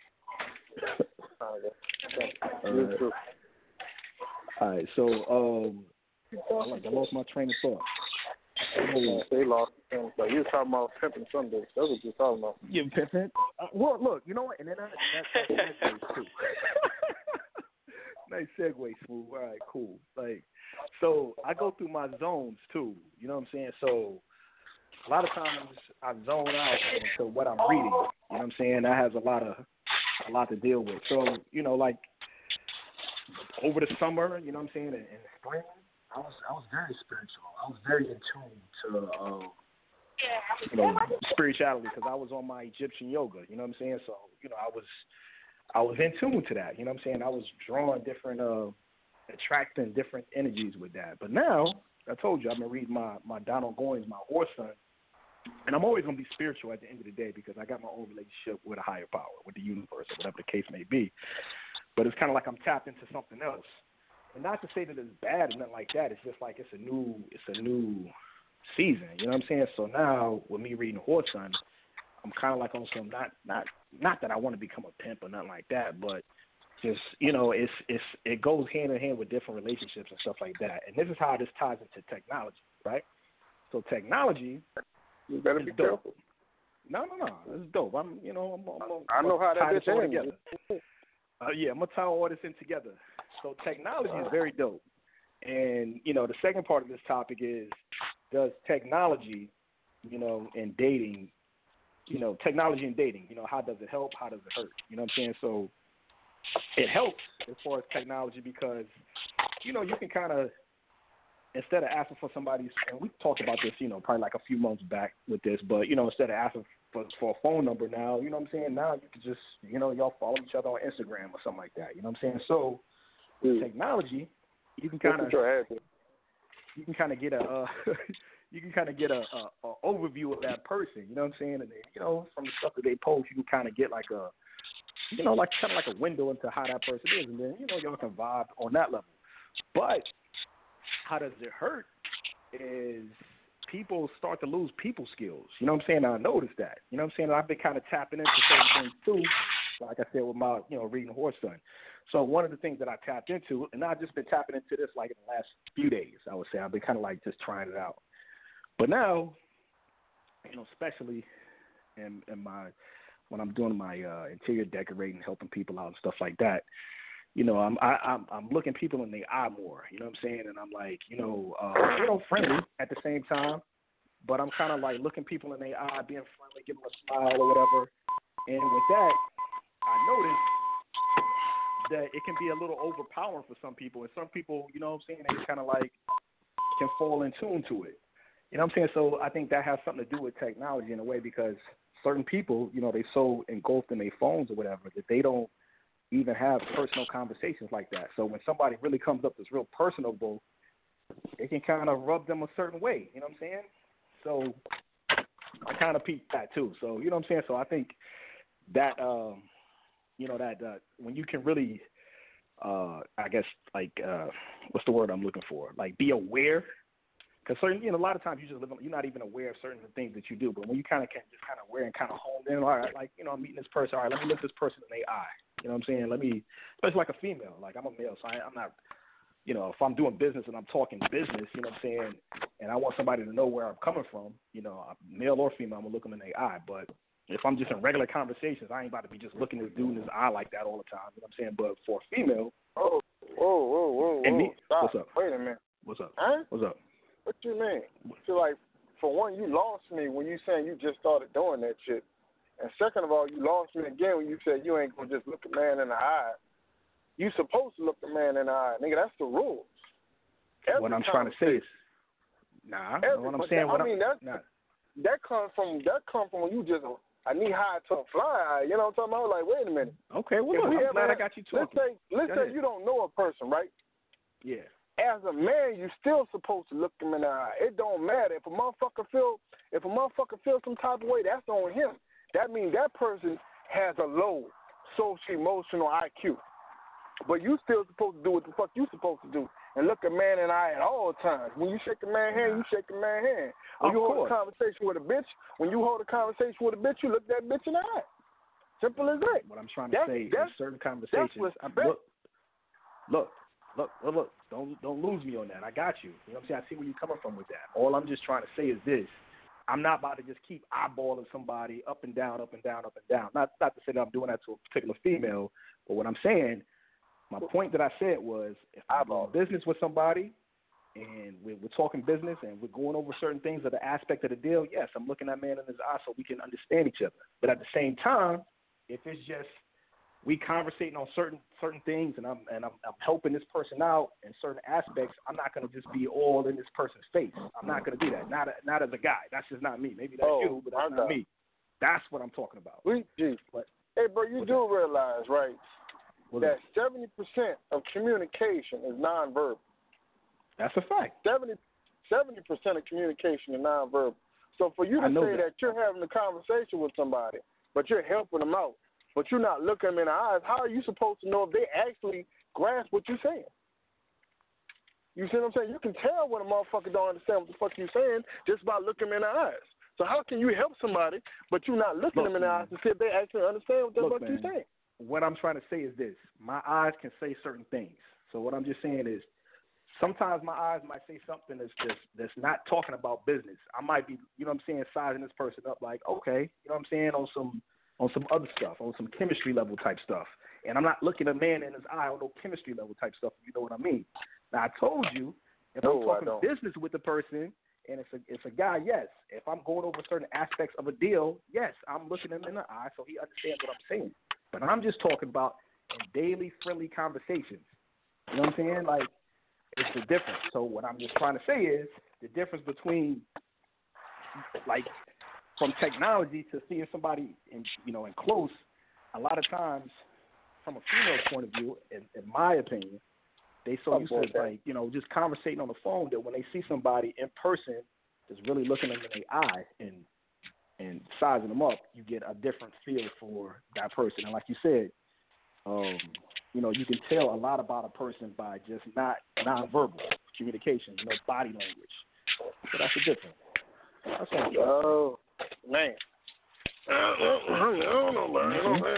uh, all right. So um, I, like, I lost my train of thought. Oh, they lost him. So you was talking about pimping Sunday. That's what you're talking about. Yeah, pimping. Uh, well, look, you know what? And then I, that, that segues too. Nice segue, Smooth. All right, cool. Like, so I go through my zones too. You know what I'm saying? So a lot of times I zone out into what I'm reading. You know what I'm saying? That has a lot of a lot to deal with. So you know, like over the summer, you know what I'm saying, in, in the spring, I was I was very spiritual. I was very in tune to uh, you know spirituality because I was on my Egyptian yoga. You know what I'm saying? So you know, I was I was in tune to that. You know what I'm saying? I was drawing different, uh, attracting different energies with that. But now, I told you, I'm going to read my, my Donald Goins, my horse son, and I'm always going to be spiritual at the end of the day because I got my own relationship with a higher power, with the universe, or whatever the case may be. But it's kind of like I'm tapped into something else. And not to say that it's bad or nothing like that. It's just like it's a new, it's a new season. You know what I'm saying? So now, with me reading horse son, I'm kind of like on some not not not that I want to become a pimp or nothing like that, but just you know, it's it's it goes hand in hand with different relationships and stuff like that. And this is how this ties into technology, right? So technology, you better be dope. careful. No, no, no, it's dope. I'm you know I'm, I'm, I'm I know how that tie is all together. Uh, yeah, I'm gonna tie all this in together. So technology is very dope. And you know, the second part of this topic is does technology, you know, and dating. You know, technology and dating, you know, how does it help? How does it hurt? You know what I'm saying? So it helps as far as technology because, you know, you can kind of, instead of asking for somebody's, and we talked about this, you know, probably like a few months back with this, but, you know, instead of asking for, for a phone number now, you know what I'm saying? Now you can just, you know, y'all follow each other on Instagram or something like that. You know what I'm saying? So with technology, you can kind of, you can kind of get a, uh, you can kind of get a, a, a overview of that person, you know what I'm saying? And then, you know, from the stuff that they post, you can kind of get like a, you know, like kind of like a window into how that person is. And then, you know, y'all can vibe on that level. But how does it hurt is people start to lose people skills. You know what I'm saying? I noticed that. You know what I'm saying? I've been kind of tapping into certain things too, like I said with my, you know, reading horse son. So one of the things that I tapped into, and I've just been tapping into this like in the last few days, I would say. I've been kind of like just trying it out. But now, you know, especially in, in my when I'm doing my uh, interior decorating, helping people out and stuff like that, you know, I'm I, I'm I'm looking people in the eye more. You know what I'm saying? And I'm like, you know, uh, you know, friendly at the same time, but I'm kind of like looking people in the eye, being friendly, giving them a smile or whatever. And with that, I noticed that it can be a little overpowering for some people, and some people, you know what I'm saying, they kind of like can fall in tune to it. You know what I'm saying? So I think that has something to do with technology in a way because certain people, you know, they so engulfed in their phones or whatever that they don't even have personal conversations like that. So when somebody really comes up that's real personable, it can kind of rub them a certain way. You know what I'm saying? So I kind of peeped that too. So, you know what I'm saying? So I think that, um, you know, that uh, when you can really, uh, I guess, like, uh, what's the word I'm looking for? Like be aware. Because certain, you know, a lot of times you just live, you're not even aware of certain things that you do. But when you kind of can just kind of aware and kind of hone in, all right, like, you know, I'm meeting this person. All right, let me look this person in their eye. You know what I'm saying? Let me, especially like a female. Like I'm a male, so I, I'm not, you know, if I'm doing business and I'm talking business, you know what I'm saying, and I want somebody to know where I'm coming from, you know, male or female, I'm going to look them in their eye. But if I'm just in regular conversations, I ain't about to be just looking this dude in his eye like that all the time. You know what I'm saying? But for a female. Oh, whoa, whoa, whoa, and me, whoa. what's up? Wait a minute. What's up? Huh? What's up? What you mean? So, like, for one, you lost me when you saying you just started doing that shit. And second of all, you lost me again when you said you ain't going to just look a man in the eye. You supposed to look the man in the eye. Nigga, that's the rules. Every what I'm trying to say is, nah, every, what I'm saying, that, what I mean, I'm, that, nah. that comes from, that comes from when you just a knee high to a fly eye. You know what I'm talking about? Like, wait a minute. Okay, well, if look, we I'm ever glad had, I got you talking. Let's say, let's Go say ahead. you don't know a person, right? Yeah. As a man, you still supposed to look him in the eye. It don't matter if a motherfucker feel if a motherfucker feel some type of way. That's on him. That means that person has a low social emotional I Q. But you still supposed to do what the fuck you supposed to do and look a man in the eye at all times. When you shake a man's hand, you shake a man's hand. When of you hold course. a conversation with a bitch, when you hold a conversation with a bitch, you look that bitch in the eye. Simple as that. What I'm trying to that's, say that's, is certain conversations. That's I'm, respect. look, look, look, look, look, don't don't lose me on that. I got you. You know what I'm saying? I see where you're coming from with that. All I'm just trying to say is this. I'm not about to just keep eyeballing somebody up and down, up and down, up and down. Not not to say that I'm doing that to a particular female, but what I'm saying, my point that I said was, if I'm doing business with somebody and we're, we're talking business and we're going over certain things of the aspect of the deal, yes, I'm looking that man in his eye so we can understand each other. But at the same time, if it's just we conversating on certain certain things, and I'm and I'm, I'm helping this person out in certain aspects, I'm not going to just be all in this person's face. I'm not going to do that. Not a, not as a guy. That's just not me. Maybe that's oh, you, but that's not me. That's what I'm talking about. We, geez. But, hey, bro, you do that? realize, right, what that seventy percent of communication is nonverbal. That's a fact. seventy percent of communication is nonverbal. So for you to say that. that you're having a conversation with somebody, but you're helping them out, but you're not looking them in the eyes, how are you supposed to know if they actually grasp what you're saying? You see what I'm saying? You can tell when a motherfucker don't understand what the fuck you're saying just by looking them in the eyes. So how can you help somebody, but you're not looking look, them in the eyes to see if they actually understand what the look, fuck you're saying? What I'm trying to say is this. My eyes can say certain things. So what I'm just saying is sometimes my eyes might say something that's just that's not talking about business. I might be, you know what I'm saying, sizing this person up like, okay, you know what I'm saying, on some on some other stuff, on some chemistry level type stuff. And I'm not looking a man in his eye on no chemistry level type stuff, if you know what I mean. Now, I told you, if no, I'm talking business with the person, and it's a, it's a guy, yes. If I'm going over certain aspects of a deal, yes, I'm looking him in the eye so he understands what I'm saying. But I'm just talking about in daily friendly conversations. You know what I'm saying? Like, it's the difference. So what I'm just trying to say is the difference between, like, from technology to seeing somebody in, you know, in close, a lot of times, from a female point of view, in, in my opinion, they so used to, like, you know, just conversating on the phone that when they see somebody in person that's really looking them in the eye and and sizing them up, you get a different feel for that person. And like you said, um, you know, you can tell a lot about a person by just not nonverbal communication, you know, body language. So that's the difference. That's all. Oh, man. I don't know, man. I don't know, man.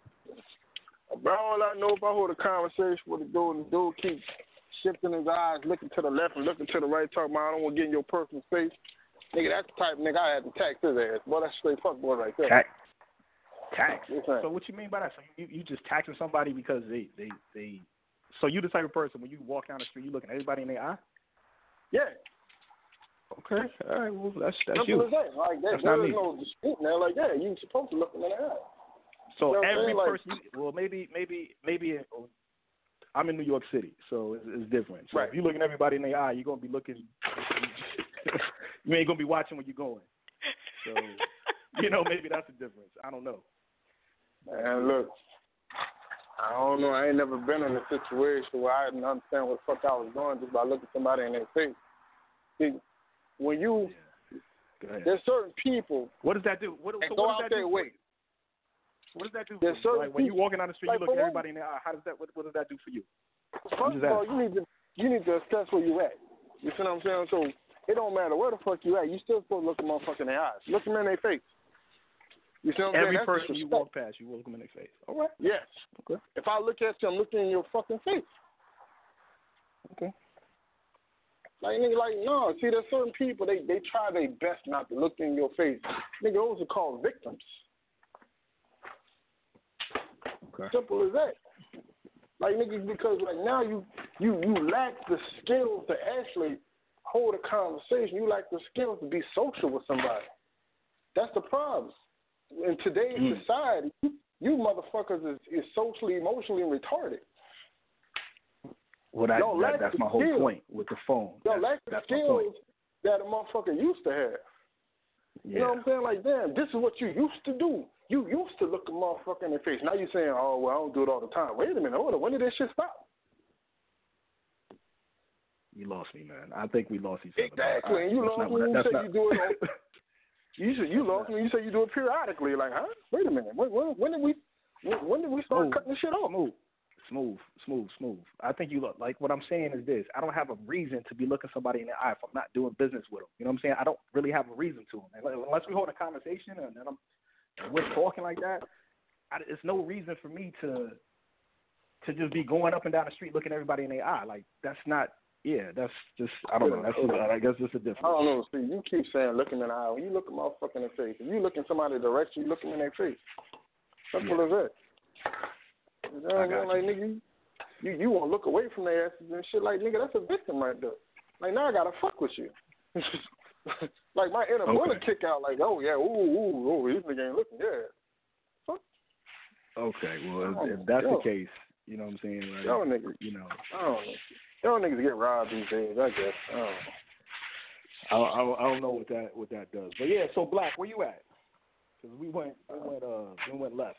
About all I know, if I hold a conversation with a dude and the dude keeps shifting his eyes, looking to the left and looking to the right, talking about I don't want to get in your personal space, nigga, that's the type of nigga I had to tax his ass. Boy, that's straight fuck boy right there. Tax? Tax? So what you mean by that? So you, you just taxing somebody because they, they, they – so you the type of person when you walk down the street, you looking at everybody in their eye? Yeah. Okay. All right. Well, that's, that's Simple you. As that. Like, that, that's there not is me. no dispute, man. Like, yeah, you're supposed to look them in the eye. So you know every like, person, well, maybe, maybe, maybe. I'm in New York City, so it's, it's different. So right. if you're looking everybody in the eye, you're gonna be looking. You ain't gonna be watching where you're going. So, you know, maybe that's the difference. I don't know. Man, look, I don't know. I ain't never been in a situation where I didn't understand what the fuck I was doing just by looking somebody in their face. See, when you, yeah. there's certain people. What does that do? What, so go what out does that there do? wait. What does that do? There's For you? Like when people, you're walking down the street, like you look at me, everybody in the eye. How does that? What, what does that do for you? First of all, you need to you need to assess where you at. You see what I'm saying? So it don't matter where the fuck you at. You still supposed to look at motherfucker in their eyes. Look them in their face. You see what I'm Every saying? Every person you walk past, you look them in their face. All right. Yes. Okay. If I look at you, I'm looking in your fucking face. Okay. Like, nigga, like, no. See, there's certain people, they, they try their best not to look in your face. Nigga, those are called victims. Okay. Simple as that. Like, nigga, because like now you, you, you lack the skills to actually hold a conversation. You lack the skills to be social with somebody. That's the problem. In today's mm. society, you, you motherfuckers is, is socially, emotionally retarded. Well, that, that, that's my whole skills. point with the phone. Y'all that's, lack the that's skills that a motherfucker used to have. Yeah. You know what I'm saying? Like, damn, this is what you used to do. You used to look a motherfucker in the face. Now you're saying, oh, well, I don't do it all the time. Wait a minute. Hold on. When did this shit stop? You lost me, man. I think we lost each other. Exactly. And you lost me when you say you do it on... You said you lost me. You say you do it periodically. Like, huh? Wait a minute. When, when, when did we? When did we start smooth. cutting this shit off? Smooth, smooth, smooth, smooth. I think you look like what I'm saying is this. I don't have a reason to be looking somebody in the eye if I'm not doing business with them. You know what I'm saying? I don't really have a reason to. Unless we hold a conversation and then I'm and we're talking like that. I, there's no reason for me to to just be going up and down the street looking everybody in their eye. Like that's not. Yeah, that's just I don't know. That's I guess it's a difference. I don't know. See, you keep saying looking in the eye. When you look a motherfucker in the face, if you looking somebody direction, you looking in their face. Simple yeah. as that. You know what I mean? Like nigga, you you want to look away from their asses and shit. Like nigga, that's a victim right there. Like now I gotta fuck with you. Like my inner okay. bullet kick out. Like oh yeah, ooh ooh ooh, this nigga ain't looking. Yeah. Fuck. Okay, well if, if that's yo. the case, you know what I'm saying? Like, y'all niggas, you know, I don't know. Y'all niggas get robbed these days. I guess. I don't know. I, I, I don't know what that what that does, but yeah. So Black, where you at? Because we went we went uh we went left.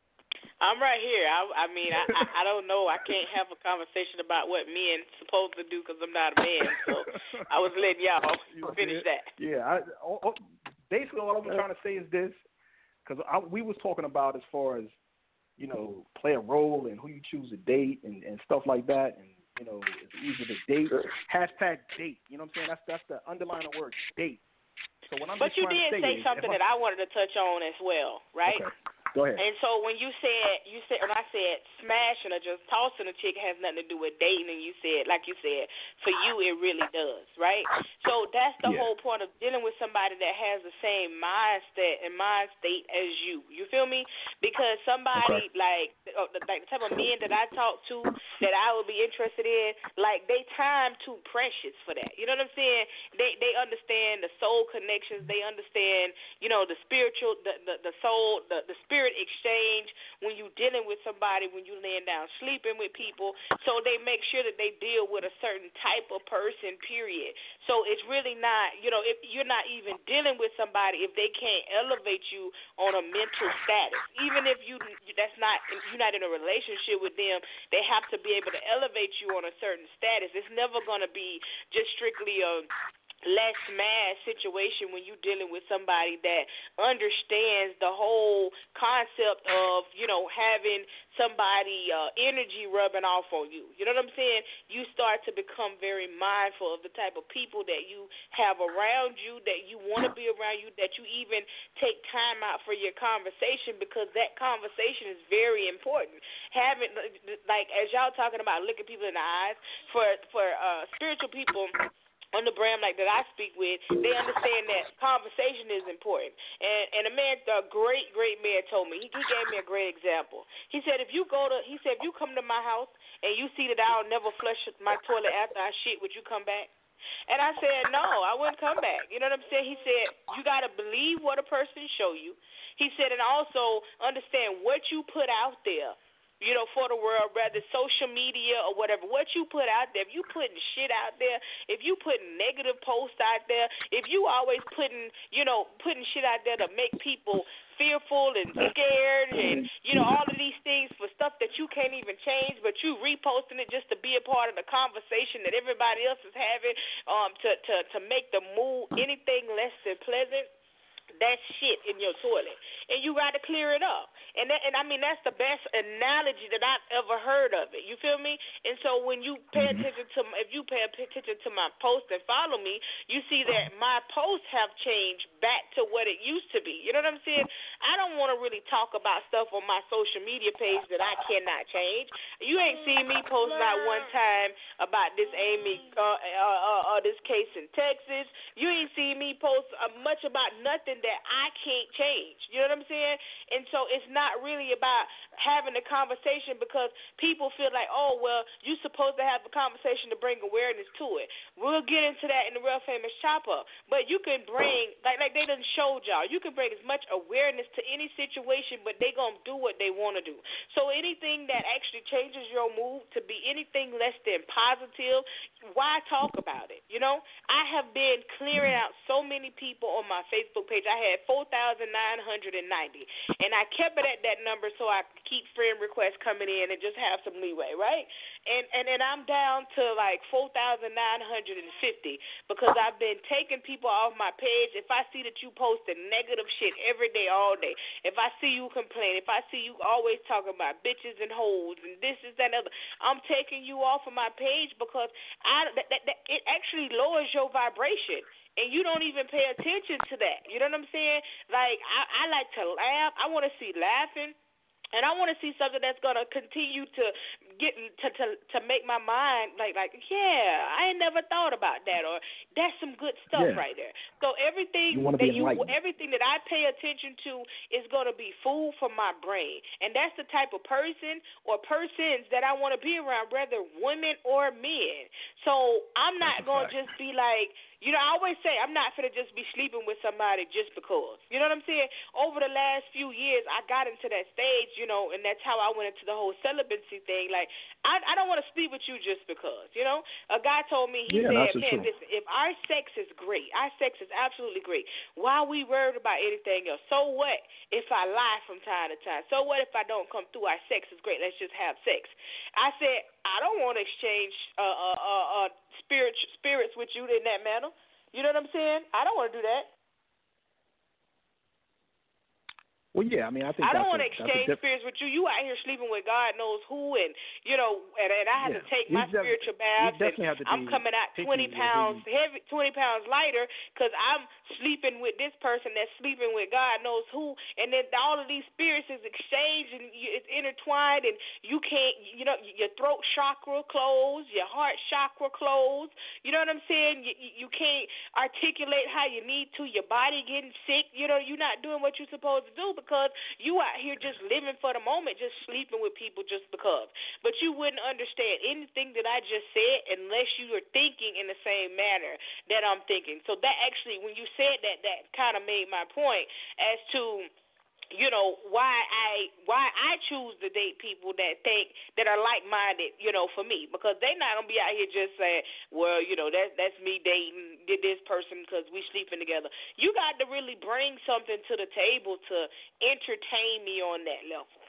I'm right here. I, I mean, I, I I don't know. I can't have a conversation about what men supposed to do because I'm not a man. So I was letting y'all finish that. Yeah. I, oh, basically, all I'm trying to say is this, because we was talking about as far as you know, play a role and who you choose to date and, and stuff like that, and you know, it's easy to date. Hashtag date. You know what I'm saying? That's that's the underlying word, date. So when I'm but you did say, say is, something that I wanted to touch on as well, right? Okay. Go ahead. And so when you said, you said, when I said smashing or just tossing a chick has nothing to do with dating, and you said, like you said, for you it really does, right? So that's the yeah. whole point of dealing with somebody that has the same mindset and mind state as you. You feel me? Because somebody okay. like, like the type of men that I talk to that I would be interested in, like they time too precious for that. You know what I'm saying? They they understand the soul connections. They understand, you know, the spiritual, the the, the soul, the the spirit. exchange when you dealing with somebody, when you laying down sleeping with people, so they make sure that they deal with a certain type of person, period. So it's really not, you know, if you're not even dealing with somebody if they can't elevate you on a mental status. Even if you that's not you're not in a relationship with them, they have to be able to elevate you on a certain status. It's never going to be just strictly a less mad situation when you're dealing with somebody that understands the whole concept of, you know, having somebody uh, energy rubbing off on you. You know what I'm saying? You start to become very mindful of the type of people that you have around you, that you want to be around you, that you even take time out for your conversation, because that conversation is very important. Having, like, as y'all talking about looking people in the eyes, for, for uh, spiritual people on the brand like that I speak with, they understand that conversation is important. And and a man, a great, great man told me, he, he gave me a great example. He said, if you go to, he said, if you come to my house and you see that I'll never flush my toilet after I shit, would you come back? And I said, no, I wouldn't come back. You know what I'm saying? He said, you got to believe what a person show you. He said, and also understand what you put out there, you know, for the world, whether social media or whatever, what you put out there, if you putting shit out there, if you putting negative posts out there, if you always putting, you know, putting shit out there to make people fearful and scared and, you know, all of these things for stuff that you can't even change, but you reposting it just to be a part of the conversation that everybody else is having, um, to, to, to make the mood anything less than pleasant, that's shit in your toilet, and you got to clear it up. And that, and I mean, that's the best analogy that I've ever heard of it. You feel me? And so when you pay mm-hmm. attention to, if you pay attention to my posts and follow me, you see that my posts have changed back to what it used to be. You know what I'm saying? I don't want to really talk about stuff on my social media page that I cannot change. You ain't seen me post not one time about this Amy, uh, uh, uh, uh, this case in Texas. You ain't seen me post uh, much about nothing that I can't change. You know what I'm saying? And so it's not really about having a conversation, because people feel like, oh, well, you're supposed to have a conversation to bring awareness to it. We'll get into that in the Real Famous Chop-Up. But you can bring, like like they done showed y'all, you can bring as much awareness to any situation, but they going to do what they want to do. So anything that actually changes your mood to be anything less than positive, why talk about it? You know, I have been clearing out so many people on my Facebook page. I had four thousand nine hundred ninety, and I kept it at that number so I could keep friend requests coming in and just have some leeway, right? And and then I'm down to like four thousand nine hundred fifty, because I've been taking people off my page. If I see that you posting negative shit every day, all day, if I see you complain, if I see you always talking about bitches and hoes and this is that and other, I'm taking you off of my page, because I that, that, that it actually lowers your vibration. And you don't even pay attention to that. You know what I'm saying? Like, I, I like to laugh. I want to see laughing. And I want to see something that's gonna continue to get to, to to make my mind like like yeah, I ain't never thought about that, or that's some good stuff Yeah. right there. So everything You wanna that be you enlightened. everything that I pay attention to is gonna be food for my brain, and that's the type of person or persons that I want to be around, whether women or men. So I'm not That's a gonna fact. just be like. You know, I always say I'm not finna just be sleeping with somebody just because. You know what I'm saying? Over the last few years, I got into that stage, you know, and that's how I went into the whole celibacy thing. Like, I, I don't want to sleep with you just because, you know? A guy told me, he Yeah, said, that's the man, truth. listen, if our sex is great, our sex is absolutely great, why are we worried about anything else? So what if I lie from time to time? So what if I don't come through? Our sex is great. Let's just have sex. I said, I don't want to exchange uh, uh, uh, uh, spirit, spirits with you in that manner. You know what I'm saying? I don't want to do that. Well, yeah, I mean, I think I don't that's want to a, exchange that's a diff- spirits with you. You out here sleeping with God knows who, and you know, and, and I have yeah. to take You my def- spiritual you baths, and definitely have to I'm be coming out picky twenty with who pounds you- heavy, twenty pounds lighter, because I'm sleeping with this person that's sleeping with God knows who, and then all of these spirits is exchanged and you, it's intertwined, and you can't, you know, your throat chakra closed, your heart chakra closed. You know what I'm saying? You, you can't articulate how you need to. Your body getting sick. You know, you're not doing what you're supposed to do because you out here just living for the moment, just sleeping with people just because. But you wouldn't understand anything that I just said unless you were thinking in the same manner that I'm thinking. So that actually, when you said that, that kind of made my point as to, you know, why I why I choose to date people that think that are like minded, you know, for me, because they not gonna be out here just saying, well, you know, that's that's me dating did this person because we sleeping together. You got to really bring something to the table to entertain me on that level.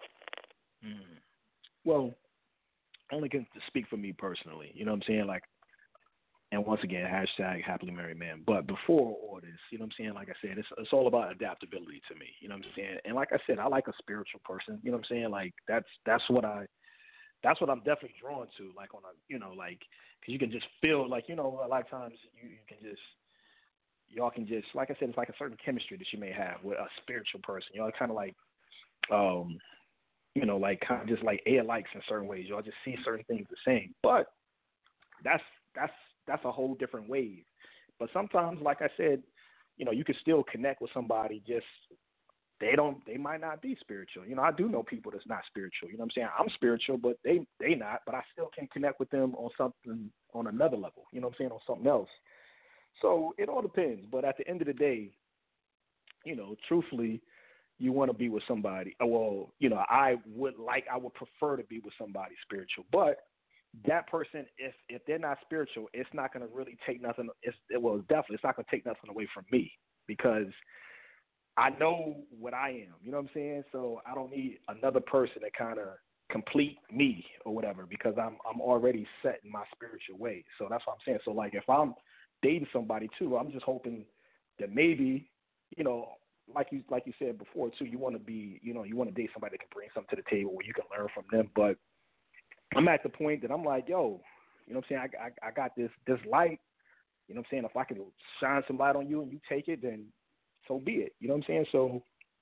Mm. Well, only can speak for me personally. You know what I'm saying? Like, and once again, hashtag happily married man. But before all this, you know what I'm saying? Like I said, it's it's all about adaptability to me. You know what I'm saying? And like I said, I like a spiritual person. You know what I'm saying? Like that's that's what I that's what I'm definitely drawn to. Like on a you know like because you can just feel like you know a lot of times you, you can just y'all can just like I said, it's like a certain chemistry that you may have with a spiritual person. Y'all kind of like um you know like kind of just like air likes in certain ways. Y'all just see certain things the same. But that's that's that's a whole different wave. But sometimes, like I said, you know, you can still connect with somebody. Just they don't, they might not be spiritual. You know, I do know people that's not spiritual. You know what I'm saying? I'm spiritual, but they they not. But I still can connect with them on something on another level. You know what I'm saying? On something else. So it all depends. But at the end of the day, you know, truthfully, you want to be with somebody. Well, you know, I would like, I would prefer to be with somebody spiritual, but that person, if if they're not spiritual, it's not going to really take nothing. It's well, definitely, it's not going to take nothing away from me because I know what I am. You know what I'm saying? So I don't need another person to kind of complete me or whatever because I'm I'm already set in my spiritual ways. So that's what I'm saying. So like if I'm dating somebody too, I'm just hoping that maybe, you know, like you like you said before too, you want to be, you know, you want to date somebody that can bring something to the table where you can learn from them, but I'm at the point that I'm like, yo, you know what I'm saying? I, I, I got this this light. You know what I'm saying? If I can shine some light on you and you take it, then so be it. You know what I'm saying? So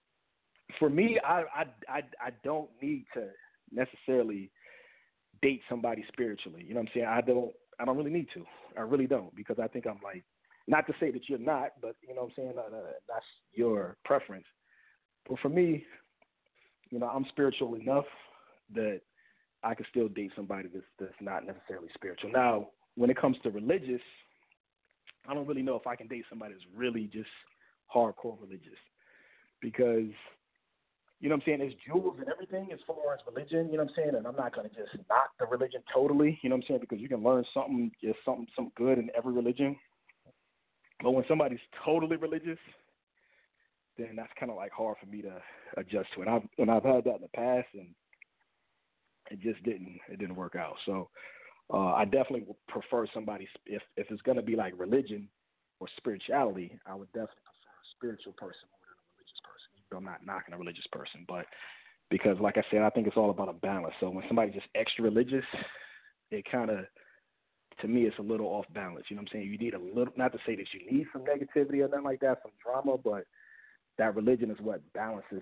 for me, I I I, I don't need to necessarily date somebody spiritually. You know what I'm saying? I don't I don't really need to. I really don't because I think I'm like, not to say that you're not, but you know what I'm saying? Uh, that's your preference. But for me, you know, I'm spiritual enough that I can still date somebody that's, that's not necessarily spiritual. Now, when it comes to religious, I don't really know if I can date somebody that's really just hardcore religious because, you know what I'm saying, there's jewels and everything as far as religion, you know what I'm saying, and I'm not going to just knock the religion totally, you know what I'm saying, because you can learn something, just something, something good in every religion. But when somebody's totally religious, then that's kind of like hard for me to adjust to it. I've, when I've had that in the past and it just didn't it didn't work out. So uh, I definitely would prefer somebody if if it's gonna be like religion or spirituality, I would definitely prefer a spiritual person more than a religious person. Even though I'm not knocking a religious person, but because like I said, I think it's all about a balance. So when somebody's just extra religious, it kind of to me it's a little off balance. You know what I'm saying? You need a little, not to say that you need some negativity or nothing like that, some drama, but that religion is what balances it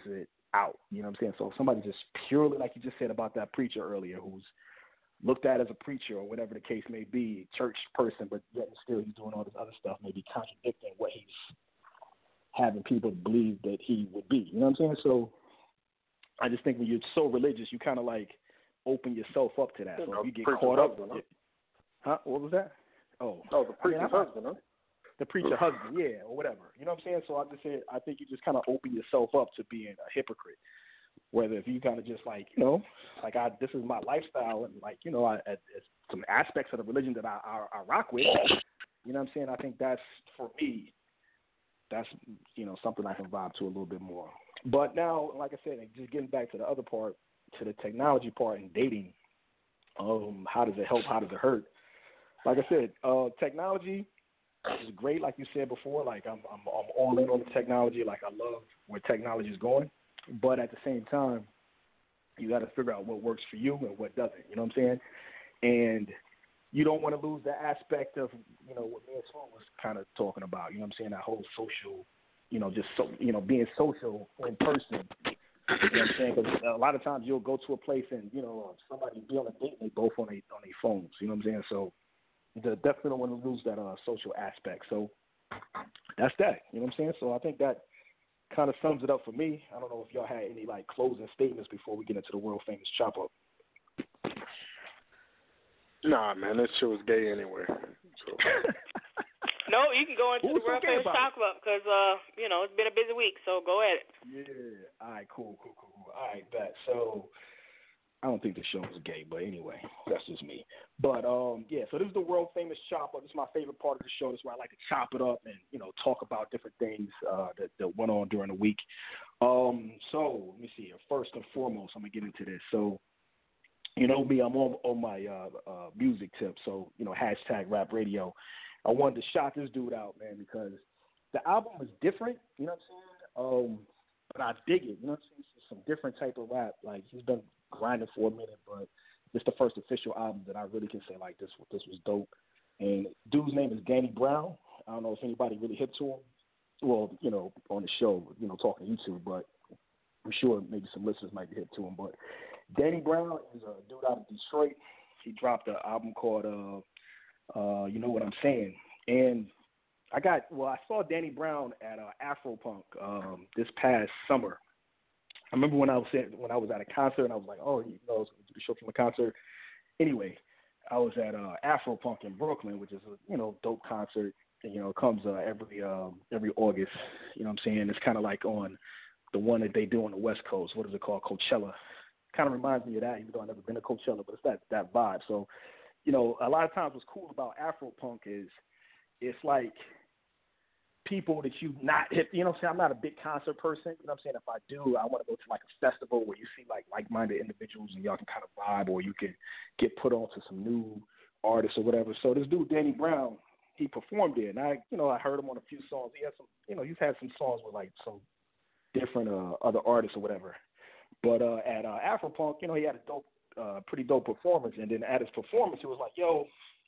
out. You know what I'm saying? So if somebody just purely, like you just said about that preacher earlier, who's looked at as a preacher or whatever the case may be, church person, but yet and still he's doing all this other stuff, maybe contradicting what he's having people believe that he would be. You know what I'm saying? So I just think when you're so religious, you kind of like open yourself up to that. So if you get caught up, husband, huh? huh? What was that? Oh, oh, the preacher's I mean, husband, huh? The preacher husband, yeah, or whatever. You know what I'm saying? So I just said, I think you just kind of open yourself up to being a hypocrite. Whether if you kind of just like, you know, like I, this is my lifestyle, and like, you know, I, I some aspects of the religion that I, I, I rock with. You know what I'm saying? I think that's, for me, that's, you know, something I can vibe to a little bit more. But now, like I said, just getting back to the other part, to the technology part and dating, um, how does it help? How does it hurt? Like I said, uh, technology is great. Like you said before, like I'm, I'm, I'm all in on the technology. Like I love where technology is going. But at the same time, you got to figure out what works for you and what doesn't. You know what I'm saying? And you don't want to lose the aspect of, you know, what me and Smooth was kind of talking about. You know what I'm saying? That whole social, you know, just, so, you know, being social in person. You know what I'm saying? Because a lot of times you'll go to a place and, you know, somebody be on a date and they both on their on their phones. You know what I'm saying? So you definitely don't want to lose that uh, social aspect. So that's that. You know what I'm saying? So I think that kind of sums it up for me. I don't know if y'all had any like closing statements before we get into the world famous chop up. Nah, man, this shit was gay anyway. So. No, you can go into Who the world famous chop up because uh, you know, it's been a busy week. So go at it. Yeah. All right. Cool. Cool. Cool. Cool. All right. Bet. So I don't think the show was gay, but anyway, that's just me. But um, yeah. So this is the world famous chop up. This is my favorite part of the show. This is where I like to chop it up and, you know, talk about different things uh, that, that went on during the week. Um, so let me see here. First and foremost, I'm gonna get into this. So, you know me, I'm on on my uh, uh, music tip. So, you know, hashtag Rap Radio. I wanted to shout this dude out, man, because the album is different. You know what I'm saying? Um, but I dig it. You know what I'm saying? It's some different type of rap. Like he's been grinding for a minute, but it's the first official album that I really can say like this. This was dope. And dude's name is Danny Brown. I don't know if anybody really hit to him. Well, you know, on the show, you know, talking YouTube, but I'm sure maybe some listeners might be hit to him. But Danny Brown is a dude out of Detroit. He dropped an album called uh, uh, You Know What I'm Saying. And I got, well, I saw Danny Brown at uh, Afropunk um, this past summer. I remember when I was at, when I was at a concert, and I was like, oh, you know, I was going to do a show from a concert. Anyway, I was at uh, Afropunk in Brooklyn, which is a, you know, dope concert. And, you know, it comes uh, every um, every August. You know what I'm saying? It's kind of like on the one that they do on the West Coast. What is it called? Coachella. Kind of reminds me of that, even though I've never been to Coachella, but it's that, that vibe. So, you know, a lot of times what's cool about Afropunk is it's like people that you not hit, you know what I'm saying? I'm not a big concert person. You know what I'm saying? If I do, I want to go to like a festival where you see like like-minded individuals and y'all can kind of vibe, or you can get put on to some new artists or whatever. So this dude, Danny Brown, he performed there. And I, you know, I heard him on a few songs. He had some, you know, he's had some songs with like some different uh, other artists or whatever. But uh, at uh, Afropunk, you know, he had a dope, uh, pretty dope performance. And then at his performance, it was like, yo,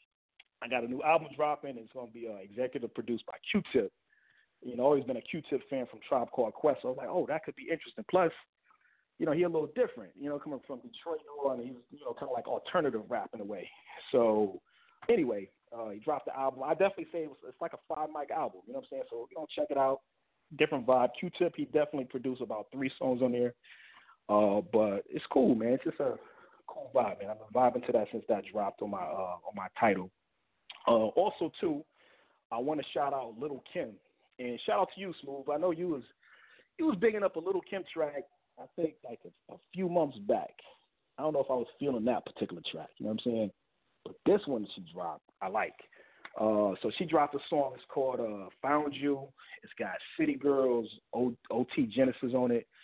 I got a new album dropping. It's going to be uh, executive produced by Q-Tip. You know, always been a Q-Tip fan from Tribe Called Quest. So I was like, oh, that could be interesting. Plus, you know, he a little different. You know, coming from Detroit, and he's, you know, kind of like alternative rap in a way. So anyway, uh, he dropped the album. I definitely say it was, it's like a five-mic album. You know what I'm saying? So, you know, check it out. Different vibe. Q-Tip, he definitely produced about three songs on there. Uh, but it's cool, man. It's just a cool vibe, man. I've been vibing to that since that dropped on my uh, on my title. Uh, also, too, I want to shout out Little Kim. And shout out to you, Smooth. I know you was you was bigging up a Little Kim track, I think, like a, a few months back. I don't know if I was feeling that particular track. You know what I'm saying? But this one she dropped, I like. Uh, so she dropped a song. It's called uh, Found You. It's got City Girls, o- OT Genesis on it.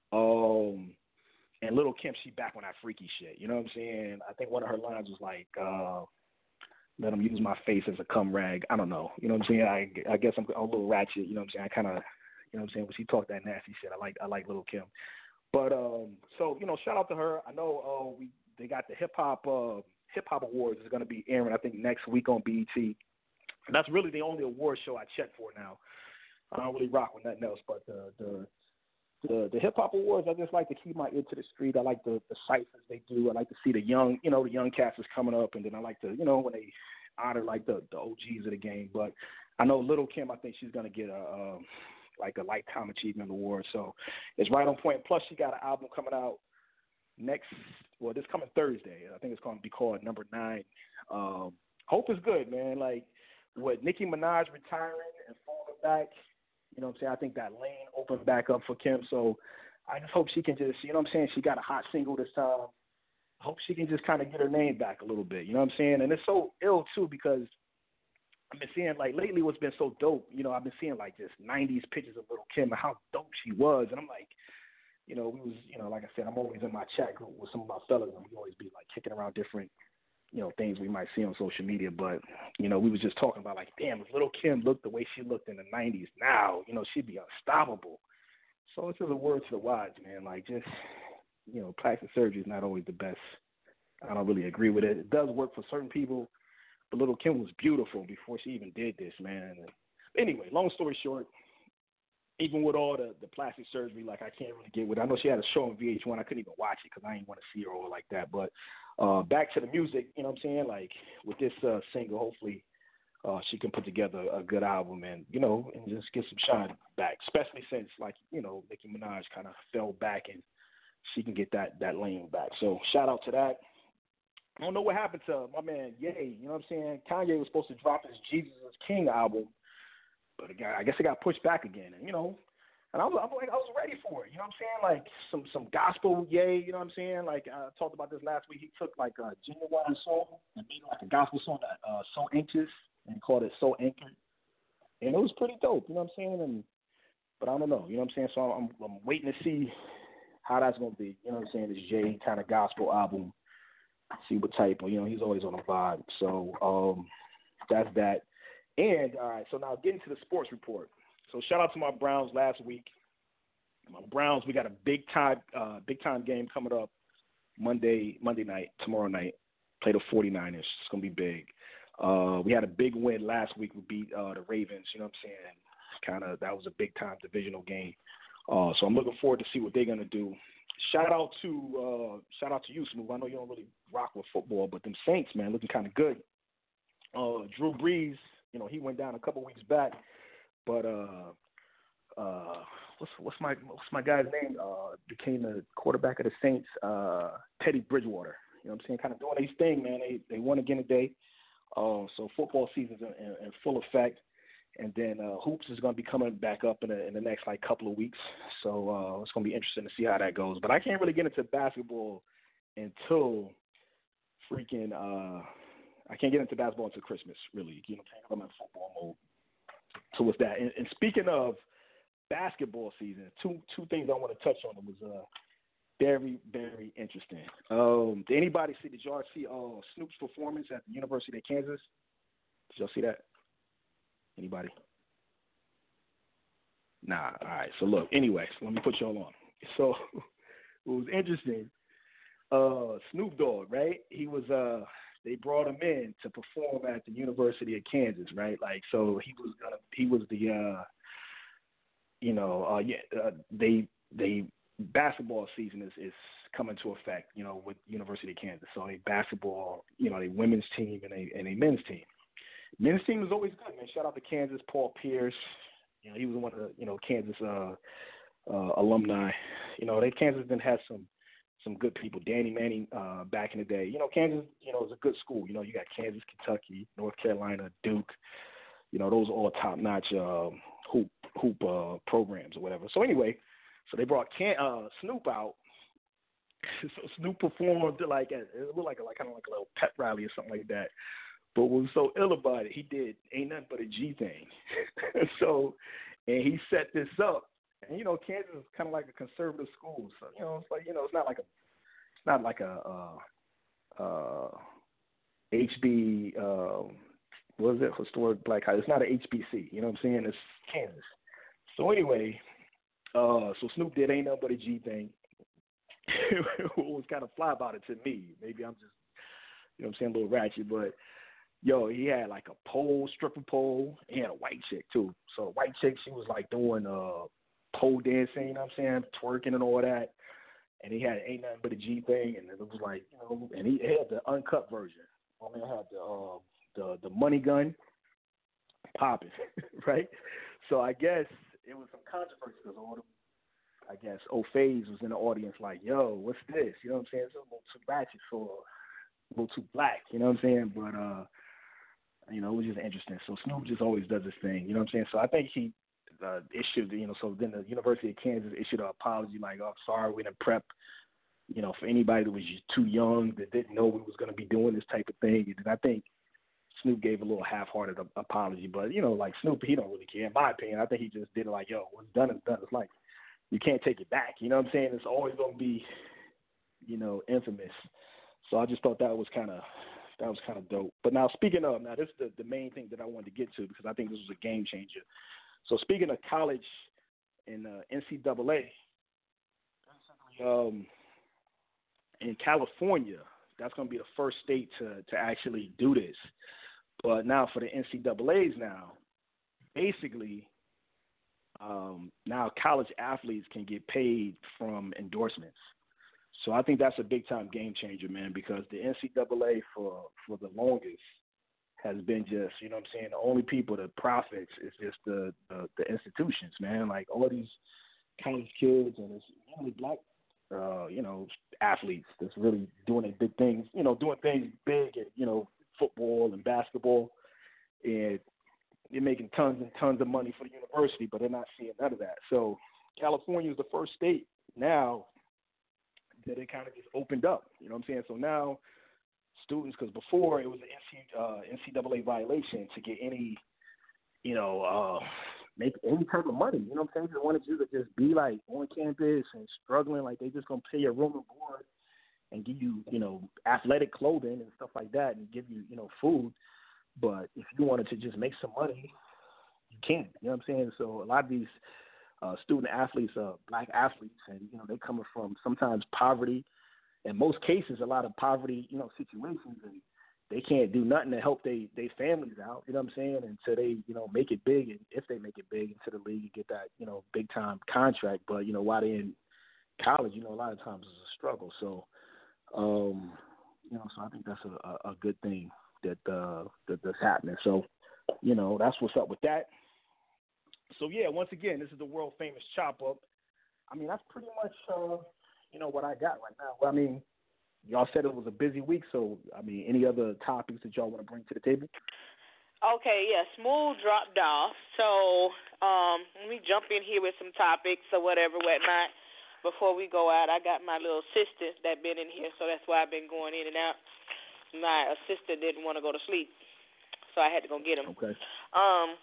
Um, and Little Kim, she back on that freaky shit. You know what I'm saying? I think one of her lines was like, uh, let them use my face as a cum rag. I don't know. You know what I'm saying? I, I guess I'm a little ratchet. You know what I'm saying? I kind of, you know what I'm saying? When she talked that nasty shit, I like I like Little Kim. But, um, so, you know, shout out to her. I know uh, we they got the hip-hop uh, hip-hop awards is going to be airing, I think, next week on B E T. And that's really the only award show I check for now. I don't really rock with nothing else, but the, the the the hip hop awards, I just like to keep my ear to the street. I like the the ciphers they do. I like to see the young, you know, the young cats is coming up, and then I like to, you know, when they honor like the the O Gs of the game. But I know Little Kim, I think she's gonna get a um, like a lifetime achievement award. So it's right on point. Plus, she got an album coming out next, well, this coming Thursday. I think it's going to be called Number Nine. Um, hope is good, man. Like with Nicki Minaj retiring and falling back, you know what I'm saying? I think that lane opened back up for Kim. So I just hope she can just, you know what I'm saying? She got a hot single this time. I hope she can just kind of get her name back a little bit. You know what I'm saying? And it's so ill too because I've been seeing, like, lately what's been so dope, you know, I've been seeing, like, just nineties pictures of Little Kim and how dope she was. And I'm like, you know, we was, you know, like I said, I'm always in my chat group with some of my fellas, and we always be, like, kicking around different, you know, things we might see on social media. But, you know, we was just talking about, like, damn, if Little Kim looked the way she looked in the nineties now, you know, she'd be unstoppable. So it's just a word to the wise, man. Like, just, you know, plastic surgery is not always the best. I don't really agree with it. It does work for certain people. But Little Kim was beautiful before she even did this, man. Anyway, long story short, even with all the, the plastic surgery, like, I can't really get with it. I know she had a show on V H one. I couldn't even watch it because I didn't want to see her all like that. But uh, back to the music, you know what I'm saying? Like, with this uh, single, hopefully uh, she can put together a good album and, you know, and just get some shine back, especially since, like, you know, Nicki Minaj kind of fell back and she can get that, that lane back. So shout out to that. I don't know what happened to my man Ye. You know what I'm saying? Kanye was supposed to drop his Jesus is King album, but it got, I guess it got pushed back again. And, you know, and I was, I was like, I was ready for it. You know what I'm saying? Like some some gospel Ye. You know what I'm saying? Like I talked about this last week. He took like a genuine song and made like a gospel song that uh, So Anxious and called it So Anchored, and it was pretty dope. You know what I'm saying? And but I don't know. You know what I'm saying? So I'm I'm waiting to see how that's gonna be. You know what I'm saying? This Ye kind of gospel album. See what type of, you know, he's always on a vibe. So um, that's that. And, all right, so now getting to the sports report. So shout out to my Browns last week. My Browns, we got a big time uh, big time game coming up Monday Monday night, tomorrow night. Play the forty-niners. It's going to be big. Uh, we had a big win last week. We beat uh, the Ravens, you know what I'm saying? Kind of, that was a big time divisional game. Uh, so I'm looking forward to see what they're going to do. Shout out to uh, shout out to you, Smooth. I know you don't really rock with football, but them Saints, man, looking kind of good. Uh, Drew Brees, you know, he went down a couple weeks back, but uh, uh, what's what's my what's my guy's name? Uh, became the quarterback of the Saints, uh, Teddy Bridgewater. You know what I'm saying? Kind of doing his thing, man. They they won again today. Uh, so football season's in, in, in full effect. And then uh, hoops is going to be coming back up in, a, in the next, like, couple of weeks. So uh, it's going to be interesting to see how that goes. But I can't really get into basketball until freaking uh, – I can't get into basketball until Christmas, really. You know what I'm saying? I'm in football mode. So what's that? And, and speaking of basketball season, two two things I want to touch on. It was uh, very, very interesting. Um, did anybody see – did y'all see uh, Snoop's performance at the University of Kansas? Did y'all see that? Anybody? Nah. All right. So look. Anyway, so let me put y'all on. So it was interesting. Uh, Snoop Dogg, right? He was. Uh, they brought him in to perform at the University of Kansas, right? Like, so he was gonna. He was the. Uh, you know. Uh, yeah. Uh, they. They. Basketball season is is coming to effect. You know, with University of Kansas. So a basketball. You know, a women's team and a and a men's team. Men's team is always good, man. Shout out to Kansas, Paul Pierce. You know, he was one of the, you know, Kansas uh, uh, alumni. You know, they Kansas then had some some good people. Danny Manning uh, back in the day. You know, Kansas, you know, is a good school. You know, you got Kansas, Kentucky, North Carolina, Duke. You know, those are all top-notch uh, hoop hoop uh, programs or whatever. So anyway, so they brought Can- uh, Snoop out. So Snoop performed like it looked like a, like kind of like a little pep rally or something like that. But what was so ill about it, he did ain't nothing but a G thing. So, and he set this up. And you know, Kansas is kind of like a conservative school, so you know, it's like you know, it's not like a, it's not like a uh, uh, H B. Uh, what is it? Historic Black High. It's not an H B C. You know what I'm saying? It's Kansas. So anyway, uh, so Snoop did ain't nothing but a G thing. What was kind of fly about it to me? Maybe I'm just, you know, what I'm saying, a little ratchet, but. Yo, he had like a pole, stripper pole. He had a white chick too. So the white chick, she was like doing uh, pole dancing, you know what I'm saying, twerking and all that. And he had Ain't Nothing But a G thing, and it was like, you know, and he had the uncut version. I mean, I had the uh, the the Money Gun popping, right? So I guess it was some controversy because all the, I guess, O'Faze was in the audience like, yo, what's this? You know what I'm saying? It's a little too ratchet for a little too black, you know what I'm saying? But, uh, you know, it was just interesting. So Snoop just always does his thing, you know what I'm saying? So I think he uh, issued, you know, so then the University of Kansas issued an apology like, oh, sorry, we didn't prep, you know, for anybody that was just too young, that didn't know we was going to be doing this type of thing. And I think Snoop gave a little half-hearted apology. But, you know, like Snoop, he don't really care. In my opinion, I think he just did it like, yo, what's done is done. It's like, you can't take it back. You know what I'm saying? It's always going to be, you know, infamous. So I just thought that was kind of that was kind of dope. But now speaking of, now this is the, the main thing that I wanted to get to because I think this was a game changer. So speaking of college and uh, N C double A, um, in California, that's going to be the first state to, to actually do this. But now for the N C double A's now, basically, Um, now college athletes can get paid from endorsements. So I think that's a big-time game changer, man, because the N C double A for, for the longest has been just, you know what I'm saying, the only people that profits is just the, the, the institutions, man. Like all these college kids and it's only black, uh, you know, athletes that's really doing a big things, you know, doing things big at, you know, football and basketball. And they're making tons and tons of money for the university, but they're not seeing none of that. So California is the first state now that it kind of just opened up. You know what I'm saying? So now students, because before it was an N C, uh, N C double A violation to get any, you know, uh, make any type of money. You know what I'm saying? They wanted you to just be like on campus and struggling, like they just gonna pay your room and board and give you, you know, athletic clothing and stuff like that, and give you, you know, food. But if you wanted to just make some money, you can. You know what I'm saying? So a lot of these uh, student athletes are black athletes, and, you know, they're coming from sometimes poverty. In most cases, a lot of poverty, you know, situations, and they can't do nothing to help they, they families out, you know what I'm saying, until they, you know, make it big, and if they make it big into the league and get that, you know, big-time contract. But, you know, while they're in college, you know, a lot of times it's a struggle. So, um, you know, so I think that's a, a, a good thing that uh that that's happening. So, you know, that's what's up with that. So yeah, once again, this is the world famous Chop Up. I mean, that's pretty much uh, you know, what I got right now. Well, I mean, y'all said it was a busy week, so I mean, any other topics that y'all want to bring to the table? Okay, yeah, Smooth dropped off. So um let me jump in here with some topics or whatever, whatnot. Before we go out, I got my little sisters that been in here, so that's why I've been going in and out. My assistant didn't want to go to sleep, so I had to go get him. Okay. Um,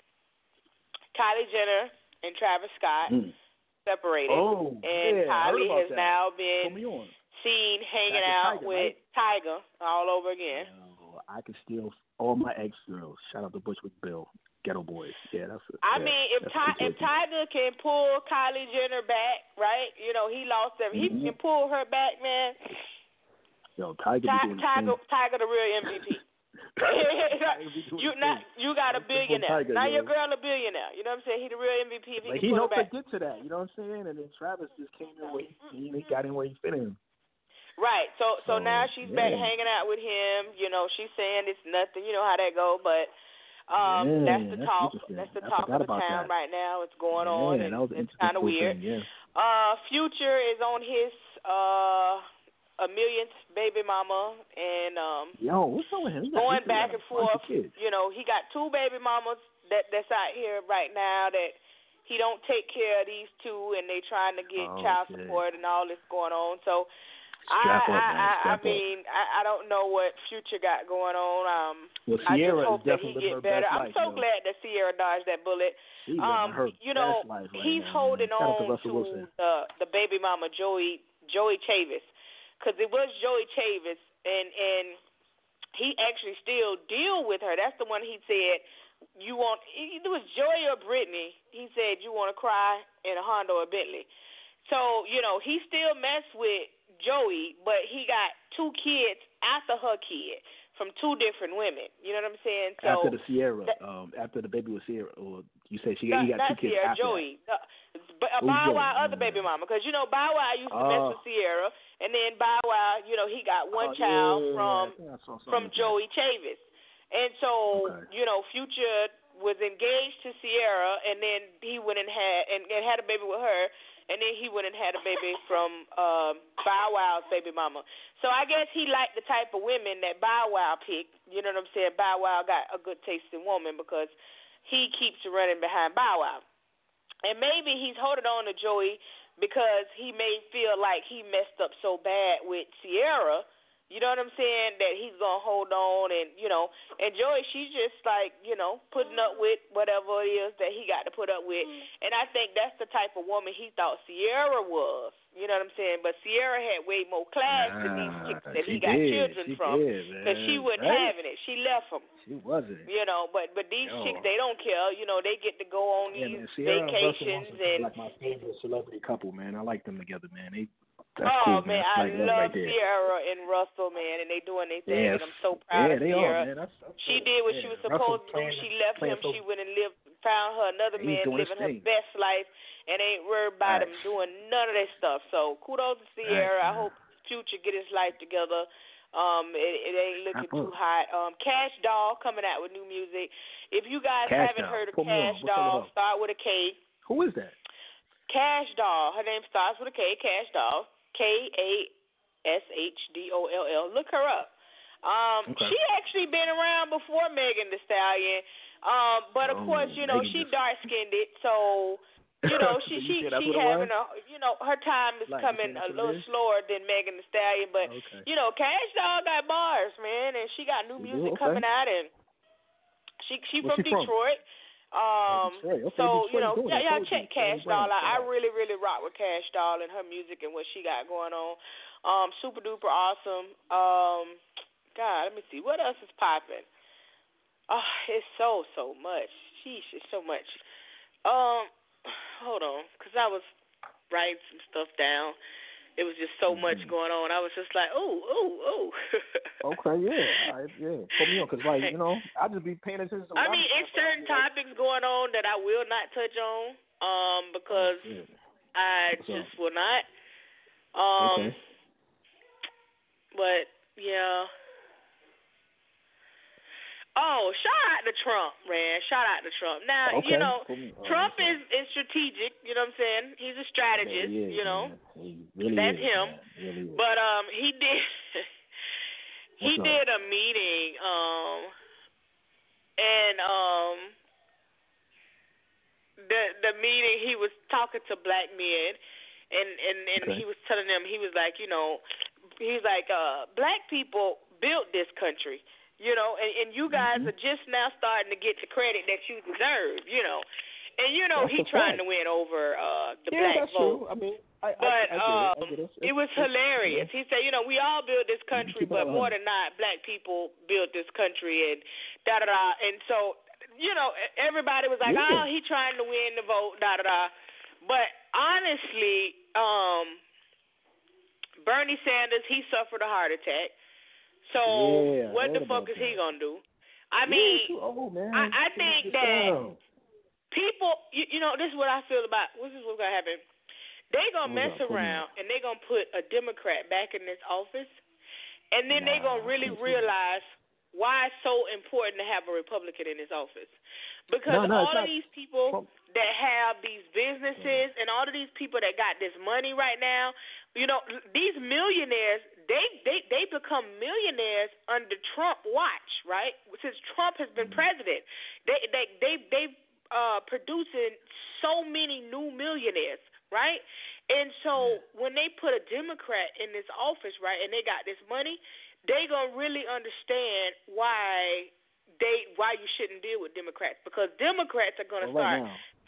Kylie Jenner and Travis Scott mm. separated, oh, and yeah, Kylie has that. now been seen hanging out Tiger, with right? Tiger all over again. Oh, I can steal all my ex girls. Shout out to Bushwick Bill, Ghetto Boys. Yeah, that's. A, I yeah, mean, if Ty, if Tiger can pull Kylie Jenner back, right? You know, he lost her. Mm-hmm. He can pull her back, man. Yo, Tiger, Ty, Tiger, Tiger, the real M V P. you not, you got a billionaire. Tiger, now yo. Your girl a billionaire. You know what I'm saying? He the real M V P. If he, like he helped her get to that. You know what I'm saying? And then Travis just came in where he, he got in where he fit in. Right. So, so, so now she's yeah. back hanging out with him. You know, she's saying it's nothing. You know how that go, but. Um, yeah, that's the that's talk. That's the I talk of the town that. right now. It's going yeah, on, and it's kind of weird. Thing, yeah. Uh, Future is on his uh a millionth baby mama, and um, yo, what's up with him? Going back and forth. You know, he got two baby mamas that that's out here right now that he don't take care of these two, and they trying to get oh, child shit. support and all this going on. So. Strap I, up, I, I, I mean, I, I don't know what Future got going on. Um, well, I just Sierra hope that he get better. I'm life, so yo. glad that Sierra dodged that bullet. She's um, her you know, right he's now, holding man. on to, to the the baby mama Joey Joey Chavis, because it was Joey Chavis, and and he actually still deal with her. That's the one he said. You want it was Joey or Brittany. He said you want to cry in a Honda or Bentley. So you know he still mess with Joey, but he got two kids after her kid. from two different women. You know what I'm saying? So after the Sierra, that, um, after the baby with Sierra, or you say she not, he got not two kids Sierra, after Joey. that. Uh, but uh, Who's Bow Joey? Wow, other baby mama, because you know Bow Wow used to mess Oh. with Sierra, and then Bow Wow, you know, he got one Oh, child yeah, from I think I saw something from like that. Joey Chavis, and so Okay. you know, Future was engaged to Sierra, and then he went and had and, and had a baby with her. And then he went and had a baby from uh, Bow Wow's baby mama. So I guess he liked the type of women that Bow Wow picked. You know what I'm saying? Bow Wow got a good tasting woman because he keeps running behind Bow Wow. And maybe he's holding on to Joey because he may feel like he messed up so bad with Sierra. You know what I'm saying? That he's going to hold on and, you know, and Joey, she's just like, you know, putting up with whatever it is that he got to put up with. And I think that's the type of woman he thought Sierra was. You know what I'm saying? But Sierra had way more class nah, than these chicks that he she got did. children she from. Because she wasn't right? having it. She left him. She wasn't. You know, but but these Yo. chicks, they don't care. You know, they get to go on Yeah, these man, Sierra vacations and Russell Wilson and. are like my favorite celebrity couple, man. I like them together, man. They That's oh cool, man, man. I Like that love right there. Sierra and Russell, man, and they doing their thing, Yes. and I'm so proud yeah, of they Sierra. are, man. That's, that's She cool. did what yeah. she was Russell supposed to do. playing, She left him. so, She went and lived, found her another He's man doing his living her thing. best life, and ain't worried about him Right. doing none of that stuff. So kudos to Sierra. Right, I hope Future get his life together. Um, it, it ain't looking too hot. Um, Cash Doll coming out with new music. If you guys Cash haven't Doll. heard of Put me on. Cash What's up Doll, with her? start with a K. Who is that? Cash Doll. Her name starts with a K. Cash Doll. K A S H D O L L. Look her up. Um, Okay. She actually been around before Megan Thee Stallion. Um, but of Oh, course, you know, Megan she just- dark skinned it, so you know, she You she said that's she what it having was? a you know, her time is Like, you coming said that's a what it little is? slower than Megan Thee Stallion, but Okay. you know, Cash Doll got bars, man, and she got new She do? music Okay. coming out, and she she Where's from she from? Detroit. Um, Detroit. Okay, so Detroit you know, doing yeah, it. y'all Told check you. Cash Charlie Doll Brown. out. I really, really rock with Cash Doll and her music and what she got going on. Um, super duper awesome. Um, God, let me see what else is popping. Oh, it's so so much. Sheesh, it's so much. Um, hold on, cause I was writing some stuff down. It was just so Mm-hmm. much going on. I was just like, ooh, ooh, ooh. Okay, yeah, all right, yeah. Put me on, cause like you know, I just be paying attention. To I what mean, I'm it's certain topics going on that I will not touch on, um, because Oh, shit. I What's just up? will not. Um, Okay. but yeah. Oh, shout out to Trump, man. Shout out to Trump. Now, Okay. you know, Put me- oh, Trump what's is, is strategic, you know what I'm saying? He's a strategist, Yeah, he is, you know. man. He really That's is, him. man. Really is. But um he did he What's up? did a meeting, um and um the the meeting he was talking to black men and, and, and Okay. he was telling them, he was like, you know, he's like, uh, black people built this country. You know, and, and you guys Mm-hmm. are just now starting to get the credit that you deserve, you know. And, you know, That's he a trying fact. to win over uh, the yeah, black that's vote. true. I mean, I, But I, I, um, get it. I get it. it was It's- hilarious. you know, He said, you know, we all built this country, keep it but on. more than not, black people built this country, and da da da. And so, you know, everybody was like, Yeah. oh, he trying to win the vote, da da da. But honestly, um, Bernie Sanders, he suffered a heart attack. So Yeah, I what the heard fuck about is he that. gonna do? I yeah, mean, too old, man. I, I Too think much that down. people, you, you know, this is what I feel about. This is what's gonna happen. They gonna What's mess up? Put me around on. and they gonna put a Democrat back in this office, and then they Nah, gonna really I can't see that. realize why it's so important to have a Republican in this office. Because No, no, all it's of not these people Trump. that have these businesses and all of these people that got this money right now, you know, these millionaires, they they they become millionaires under Trump watch, right? Since Trump has been Mm-hmm. president, they they they they uh producing so many new millionaires, right? And so when they put a Democrat in this office, right, and they got this money, they gonna really understand why they why you shouldn't deal with Democrats, because Democrats are gonna Well, right start now. taxing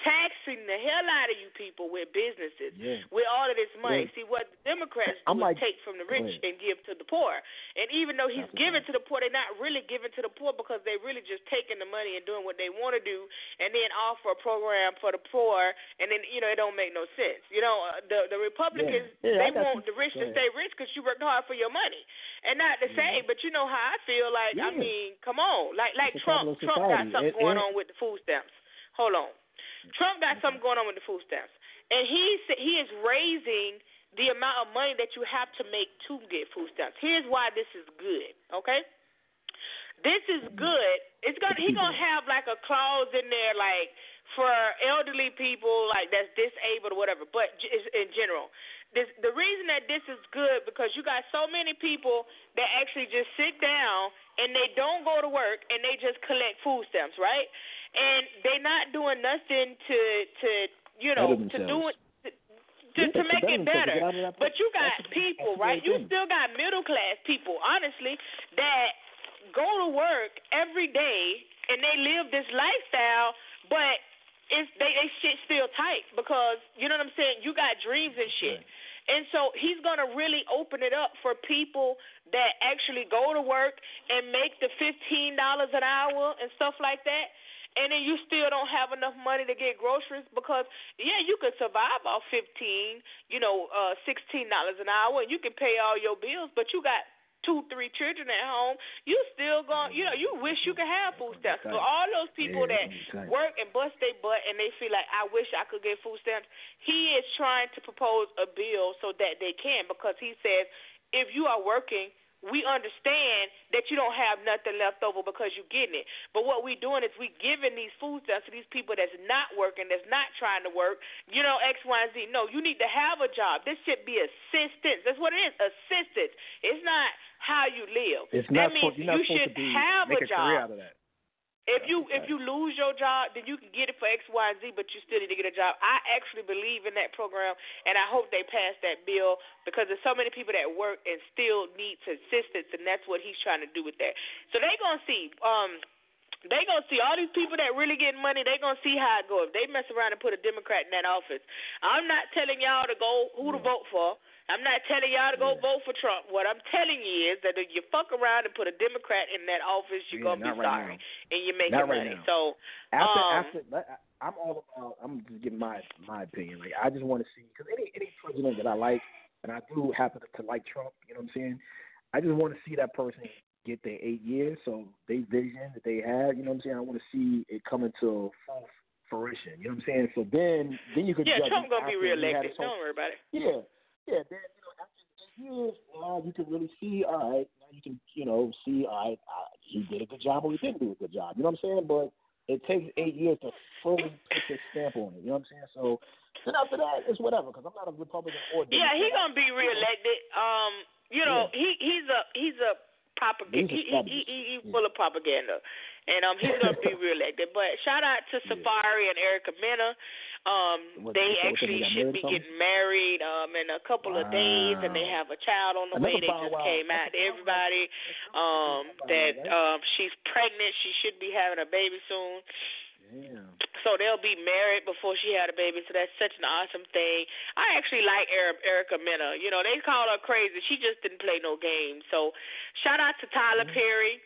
taxing the hell out of you people with businesses, yeah. with all of this money. Yeah. See, what the Democrats do I'm is like, take from the rich yeah. and give to the poor. And even though he's That's giving right. to the poor, they're not really giving to the poor because they're really just taking the money and doing what they want to do and then offer a program for the poor, and then, you know, it don't make no sense. You know, the the Republicans, yeah. Yeah, they want you. the rich Go to ahead. stay rich because you worked hard for your money. And not the Yeah. same, but you know how I feel. Like, Yeah. I mean, come on. Like, like It's a Trump, capitalist Trump got society. something And- going and- on with the food stamps. Hold on. Trump got something going on with the food stamps. And he he is raising the amount of money that you have to make to get food stamps. Here's why this is good, okay? This is good. It's gonna he gonna have like a clause in there like for elderly people like that's disabled or whatever. But in general, this the reason that this is good because you got so many people that actually just sit down and they don't go to work and they just collect food stamps, right? And they're not doing nothing to to you know to do it. To, yeah, to make it better, but you got that's people, that's right? You thing. still got middle class people, honestly, that go to work every day and they live this lifestyle, but it's they they shit still tight because you know what I'm saying. You got dreams and shit, right. And so he's gonna really open it up for people that actually go to work and make the fifteen dollars an hour and stuff like that. And then you still don't have enough money to get groceries because, yeah, you could survive off fifteen, you know, uh, sixteen dollars an hour, and you can pay all your bills, but you got two, three children at home. You still going, you know, you wish you could have food stamps. So all those people that work and bust their butt and they feel like, I wish I could get food stamps, he is trying to propose a bill so that they can because he says if you are working, we understand that you don't have nothing left over because you're getting it. But what we're doing is we're giving these food stamps to these people that's not working, that's not trying to work, you know, X, Y, and Z. No, you need to have a job. This should be assistance. That's what it is, assistance. It's not how you live. It's that not means for, you're not you supposed should to be, have make a a job. career out of that. If you if you lose your job, then you can get it for X, Y, and Z, but you still need to get a job. I actually believe in that program, and I hope they pass that bill because there's so many people that work and still need assistance, and that's what he's trying to do with that. So they're going to see. Um, they going to see all these people that really get money, they're going to see how it goes. If they mess around and put a Democrat in that office, I'm not telling y'all to go who to vote for. I'm not telling y'all to go yeah. vote for Trump. What I'm telling you is that if you fuck around and put a Democrat in that office, you're yeah, going to be right sorry. Now. And you're making not right money. Now. So, after, um, after, I'm all about, I'm just giving my my opinion. Like, I just want to see, because any, any president that I like, and I do happen to like Trump, you know what I'm saying? I just want to see that person get their eight years, so they vision that they have, you know what I'm saying? I want to see it come into full fruition, you know what I'm saying? So then, then you could yeah, judge Trump going to be reelected. Whole, Don't worry about it. Yeah. Yeah, then, you know, after eight years, now you can really see, all right, now you can, you know, see, all right, uh, he did a good job or he didn't do a good job. You know what I'm saying? But it takes eight years to fully put your stamp on it. You know what I'm saying? So then after that, it's whatever, because I'm not a Republican or Democrat. Yeah, he's going to be reelected. Um, you know, yeah. he he's a he's a propaganda. He, he, he, he, he's yeah. full of propaganda. And um, he's going to be reelected. But shout out to Safari yeah. and Erica Mena. Um, what, they so actually they should be getting married um, in a couple wow. of days, and they have a child on the Another way. They just wow. came out to everybody um, that um, she's pregnant. She should be having a baby soon. Yeah. So they'll be married before she had a baby. So that's such an awesome thing. I actually like Erica Mena. You know, they call her crazy. She just didn't play no games. So shout out to Tyler mm-hmm. Perry.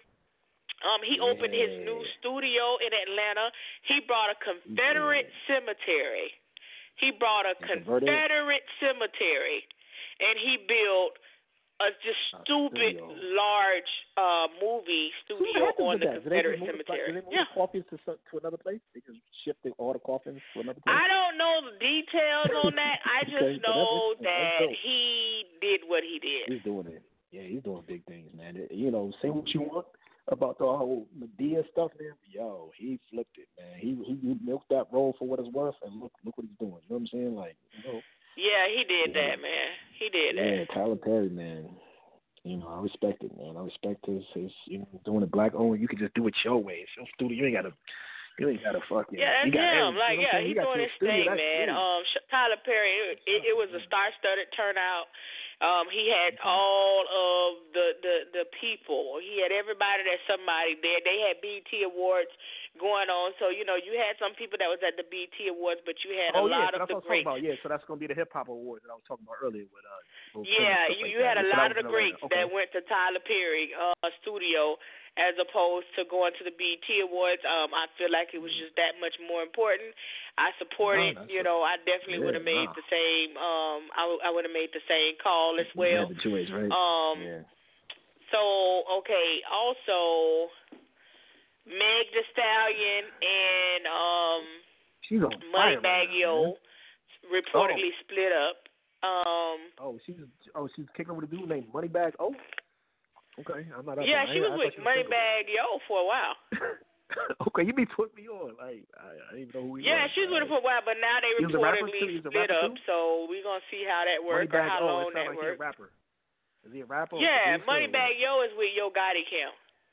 Um, he yeah. opened his new studio in Atlanta. He brought a Confederate yeah. cemetery. He brought a Confederate cemetery, and he built a just stupid studio. large uh, movie studio on the Confederate cemetery. Did they move yeah. the coffins to, to another place? They just shifted all the coffins to another place? I don't know the details on that. I just okay, know that he did what he did. He's doing it. Yeah, he's doing big things, man. You know, say what you want about the whole Medea stuff, man. Yo, he flipped it, man. He he milked that role for what it's worth, and look look what he's doing. You know what I'm saying? Like, you know. Yeah, he did yeah. that, man. He did yeah, that. Yeah, Tyler Perry, man. You know, I respect it, man. I respect his his you know doing it black owned. You can just do it your way. It's your studio. You ain't gotta. You ain't gotta fucking. Yeah, that's him. Like, yeah, he's doing his thing, man. Cool. Um, Tyler Perry. It, it, it was a star-studded turnout. Um, he had all of the, the, the people. He had everybody that's somebody there. They had B E T Awards going on. So, you know, you had some people that was at the B E T Awards, but you had oh, a yeah, lot so of that's the what I was greats. talking about. Yeah, so that's going to be the Hip Hop Awards that I was talking about earlier with uh, Will Yeah, Smith and you, stuff you like had that. a So lot that of the was in greats Atlanta. Okay. that went to Tyler Perry uh, studio as opposed to going to the B E T Awards. Um, I feel like it was just that much more important. I support No, it. that's You what- know, I definitely yeah, would have made nah. the same. Um, I, w- I would have made the same call as Yeah, well. the choice, right? Um, yeah. So okay, also Meg Thee Stallion and um, She's on fire Moneybag right now, Yo man. reportedly Oh. split up. Um, Oh, she's oh she's kicking with a dude named Moneybag. Oh, okay, I'm not up. yeah, there. she I, was I with thought she Moneybag Yo for a while. Okay, you be putting me on. Like I, I didn't even know who he Yeah, was. she was with him for a while, but now they He was a rapper reportedly too? He's a split rapper up. too? So we're gonna see how that works or Moneybag. how Oh, long it sounds that like he's a works. rapper. Is he a rapper? or Yeah, producer or Moneybag what? Yo is with Yo Gotti Camp.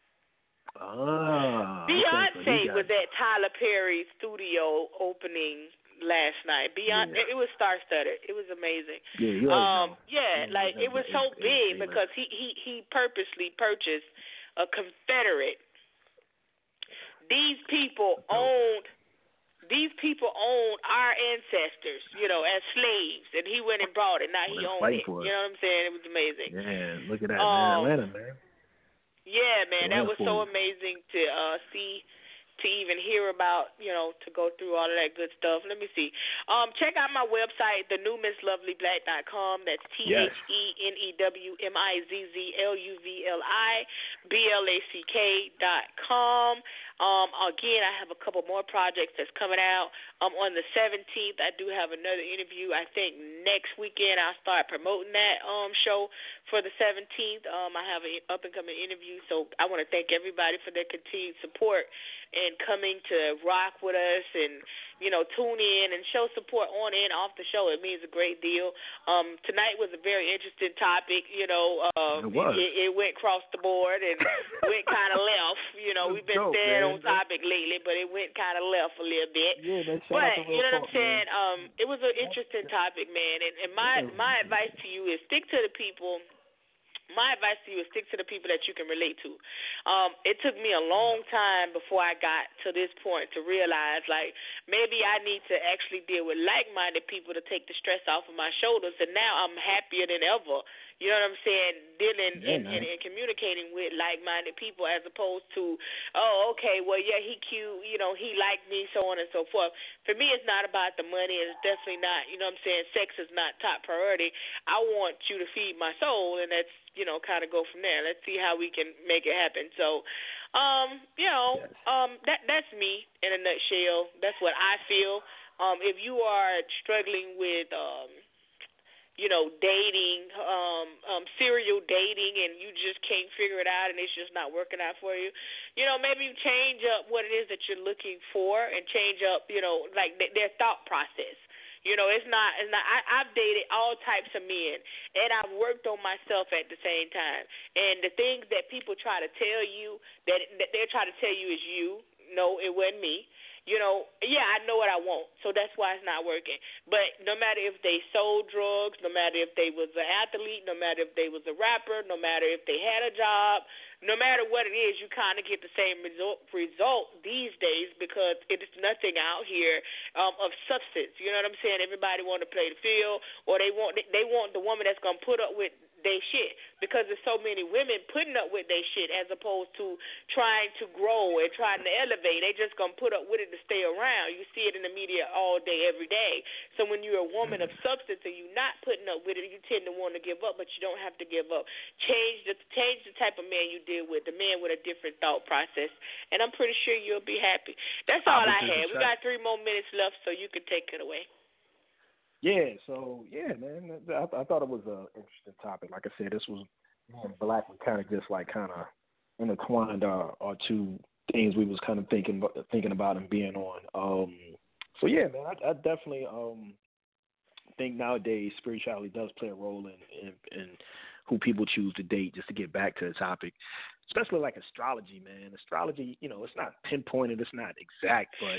Ah. Beyonce okay, so he got- was at Tyler Perry's studio opening last night. Beyonce, Yeah. it was star-studded. It was amazing. Yeah, you already Um, know. yeah, Yeah, like that- it was that- so it- big it- because he he he purposely purchased a Confederate. These people owned. These people owned our ancestors, you know, as slaves, and he went and brought it. Now Well, he they're owned fighting it. for it. You know what I'm saying? It was amazing. Yeah, look at that, Um, man. Atlanta, man. Yeah, man, that Atlanta was for so you. amazing to uh, see, to even hear about, you know, to go through all of that good stuff. Let me see. Um, check out my website, the new miss lovely black dot com. That's T H E N E W M I Z Z L U V L I B L A C K dot com. Um, again, I have a couple more projects that's coming out. Um, on the seventeenth, I do have another interview. I think next weekend I'll start promoting that um show for the seventeenth. Um, I have an up-and-coming interview, so I want to thank everybody for their continued support and coming to rock with us and, you know, tune in and show support on and off the show. It means a great deal. Um, tonight was a very interesting topic. You know, uh, It was. It, it went across the board and went kind of left. You know, we've been dope, staying man. on topic lately, but it went kind of left a little bit. Yeah, man. Shout But out to you know Real what I'm Talk, saying? man. Um, it was an interesting topic, man. And, and my my advice to you is stick to the people. My advice to you is stick to the people that you can relate to. Um, it took me a long time before I got to this point to realize, like, maybe I need to actually deal with like-minded people to take the stress off of my shoulders. And now I'm happier than ever. You know what I'm saying? Dealing Yeah, and, and, and communicating with like-minded people as opposed to, oh, okay, well, yeah, he cute, you know, he liked me, so on and so forth. For me, it's not about the money. It's definitely not, you know what I'm saying, sex is not top priority. I want you to feed my soul, and that's, you know, kind of go from there. Let's see how we can make it happen. So, um, you know, Yes. um, that that's me in a nutshell. That's what I feel. Um, if you are struggling with, um, you know, dating, um, um, serial dating, and you just can't figure it out, and it's just not working out for you, you know, maybe you change up what it is that you're looking for, and change up, you know, like th- their thought process. You know, it's not, it's not I, I've dated all types of men, and I've worked on myself at the same time. And the things that people try to tell you, that, that they're trying to tell you is you, no, it wasn't me. You know, yeah, I know what I want, so that's why it's not working. But no matter if they sold drugs, no matter if they was an athlete, no matter if they was a rapper, no matter if they had a job, no matter what it is, you kind of get the same result, result these days because it is nothing out here um, of substance. You know what I'm saying? Everybody want to play the field, or they want they want the woman that's gonna put up with they shit, because there's so many women putting up with they shit as opposed to trying to grow and trying to elevate. They just gonna put up with it to stay around. You see it in the media all day, every day. So when you're a woman of substance and you're not putting up with it, you tend to want to give up, but you don't have to give up. Change the change the type of man you deal with, the man with a different thought process, and I'm pretty sure you'll be happy. That's all I had. We got three more minutes left, so you can take it away. Yeah, so yeah, man, I, I thought it was an interesting topic. Like I said, this was me and Black were kind of just like kind of intertwined our, our two things we was kind of thinking thinking about and being on. Um, so yeah, man, I, I definitely um think nowadays spirituality does play a role in, in in who people choose to date. Just to get back to the topic, especially like astrology, man. Astrology, you know, it's not pinpointed, it's not exact, but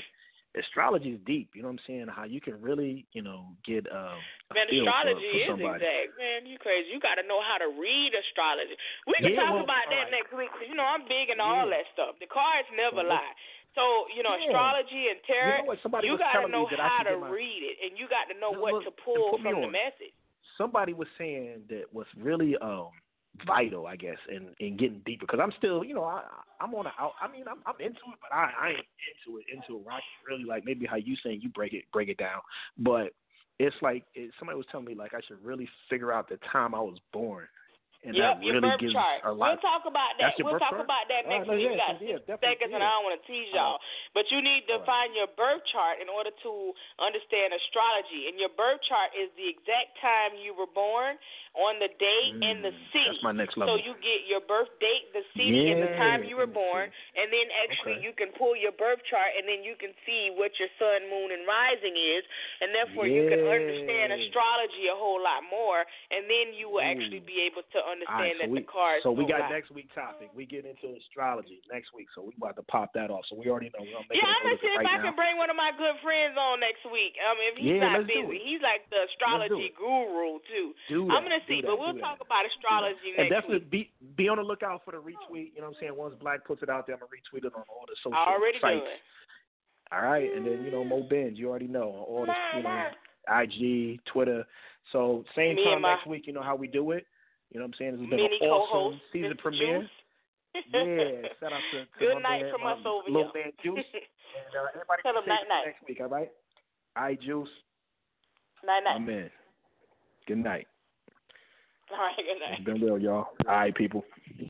astrology is deep. You know what I'm saying? How you can really, you know, get um, a Man, feel astrology for, for is somebody. exact. Man, you crazy. You got to know how to read astrology. We can Yeah, talk well, about that right. next week. 'Cause, you know, I'm big into all Yeah. that stuff. The cards never Well, lie. So, you know, yeah. astrology and tarot, You know what? Somebody you was got to telling know me that I how should to get my. read it, and you got to know Look, what look, to pull put me from the on. message. Somebody was saying that what's really um vital, I guess, in, in getting deeper. Because I'm still, you know, I I'm on a out. I mean, I'm I'm into it, but I, I ain't into it into it. Where I can really like maybe how you saying you break it break it down, but it's like it, somebody was telling me like I should really figure out the time I was born. And yep, that your really birth gives chart. a lot. We'll talk about that. That's your We'll birth talk chart? about that All next right, no, week. yeah, We got yeah, six definitely, seconds, and yeah. I don't want to tease All y'all. right. But you need to All right. find your birth chart in order to understand astrology. And your birth chart is the exact time you were born, on the date Mm, and the city. that's my next So level. you get your birth date, the city, and the time Yeah, you were and the born, city. and then actually Okay. you can pull your birth chart, and then you can see what your sun, moon, and rising is, and therefore you can understand Yeah. astrology a whole lot more, and then you will actually Ooh. be able to All understand right, so that we the cards so we don't got lie. next week topic. We get into astrology next week, so we about to pop that off. So we already know we're gonna make Yeah, it I'm a gonna note see of it if right I now. can bring one of my good friends on next week. Um, if he's Yeah, not let's do busy, it. he's like the astrology it. guru too. Do I'm that, gonna do see, that, but we'll do talk that. about astrology And next definitely week. be be on the lookout for the retweet. You know what I'm saying? Once Black puts it out there, I'm gonna retweet it on all the social I already sites. doing. All right, and then you know Mo Benz, you already know on all the you know I G, Twitter. So same Me time and my next week. You know how we do it. You know what I'm saying? This has been mini an awesome co-host, season Mister premiere. Juice. Yeah, shout out to, to Good my night man, from my us over little here. man Juice, and uh, everybody Tell be him safe night, until night. next week. All right, I Juice, Night my night. man. Good night. All right, good night. It's been real, y'all. All right, people.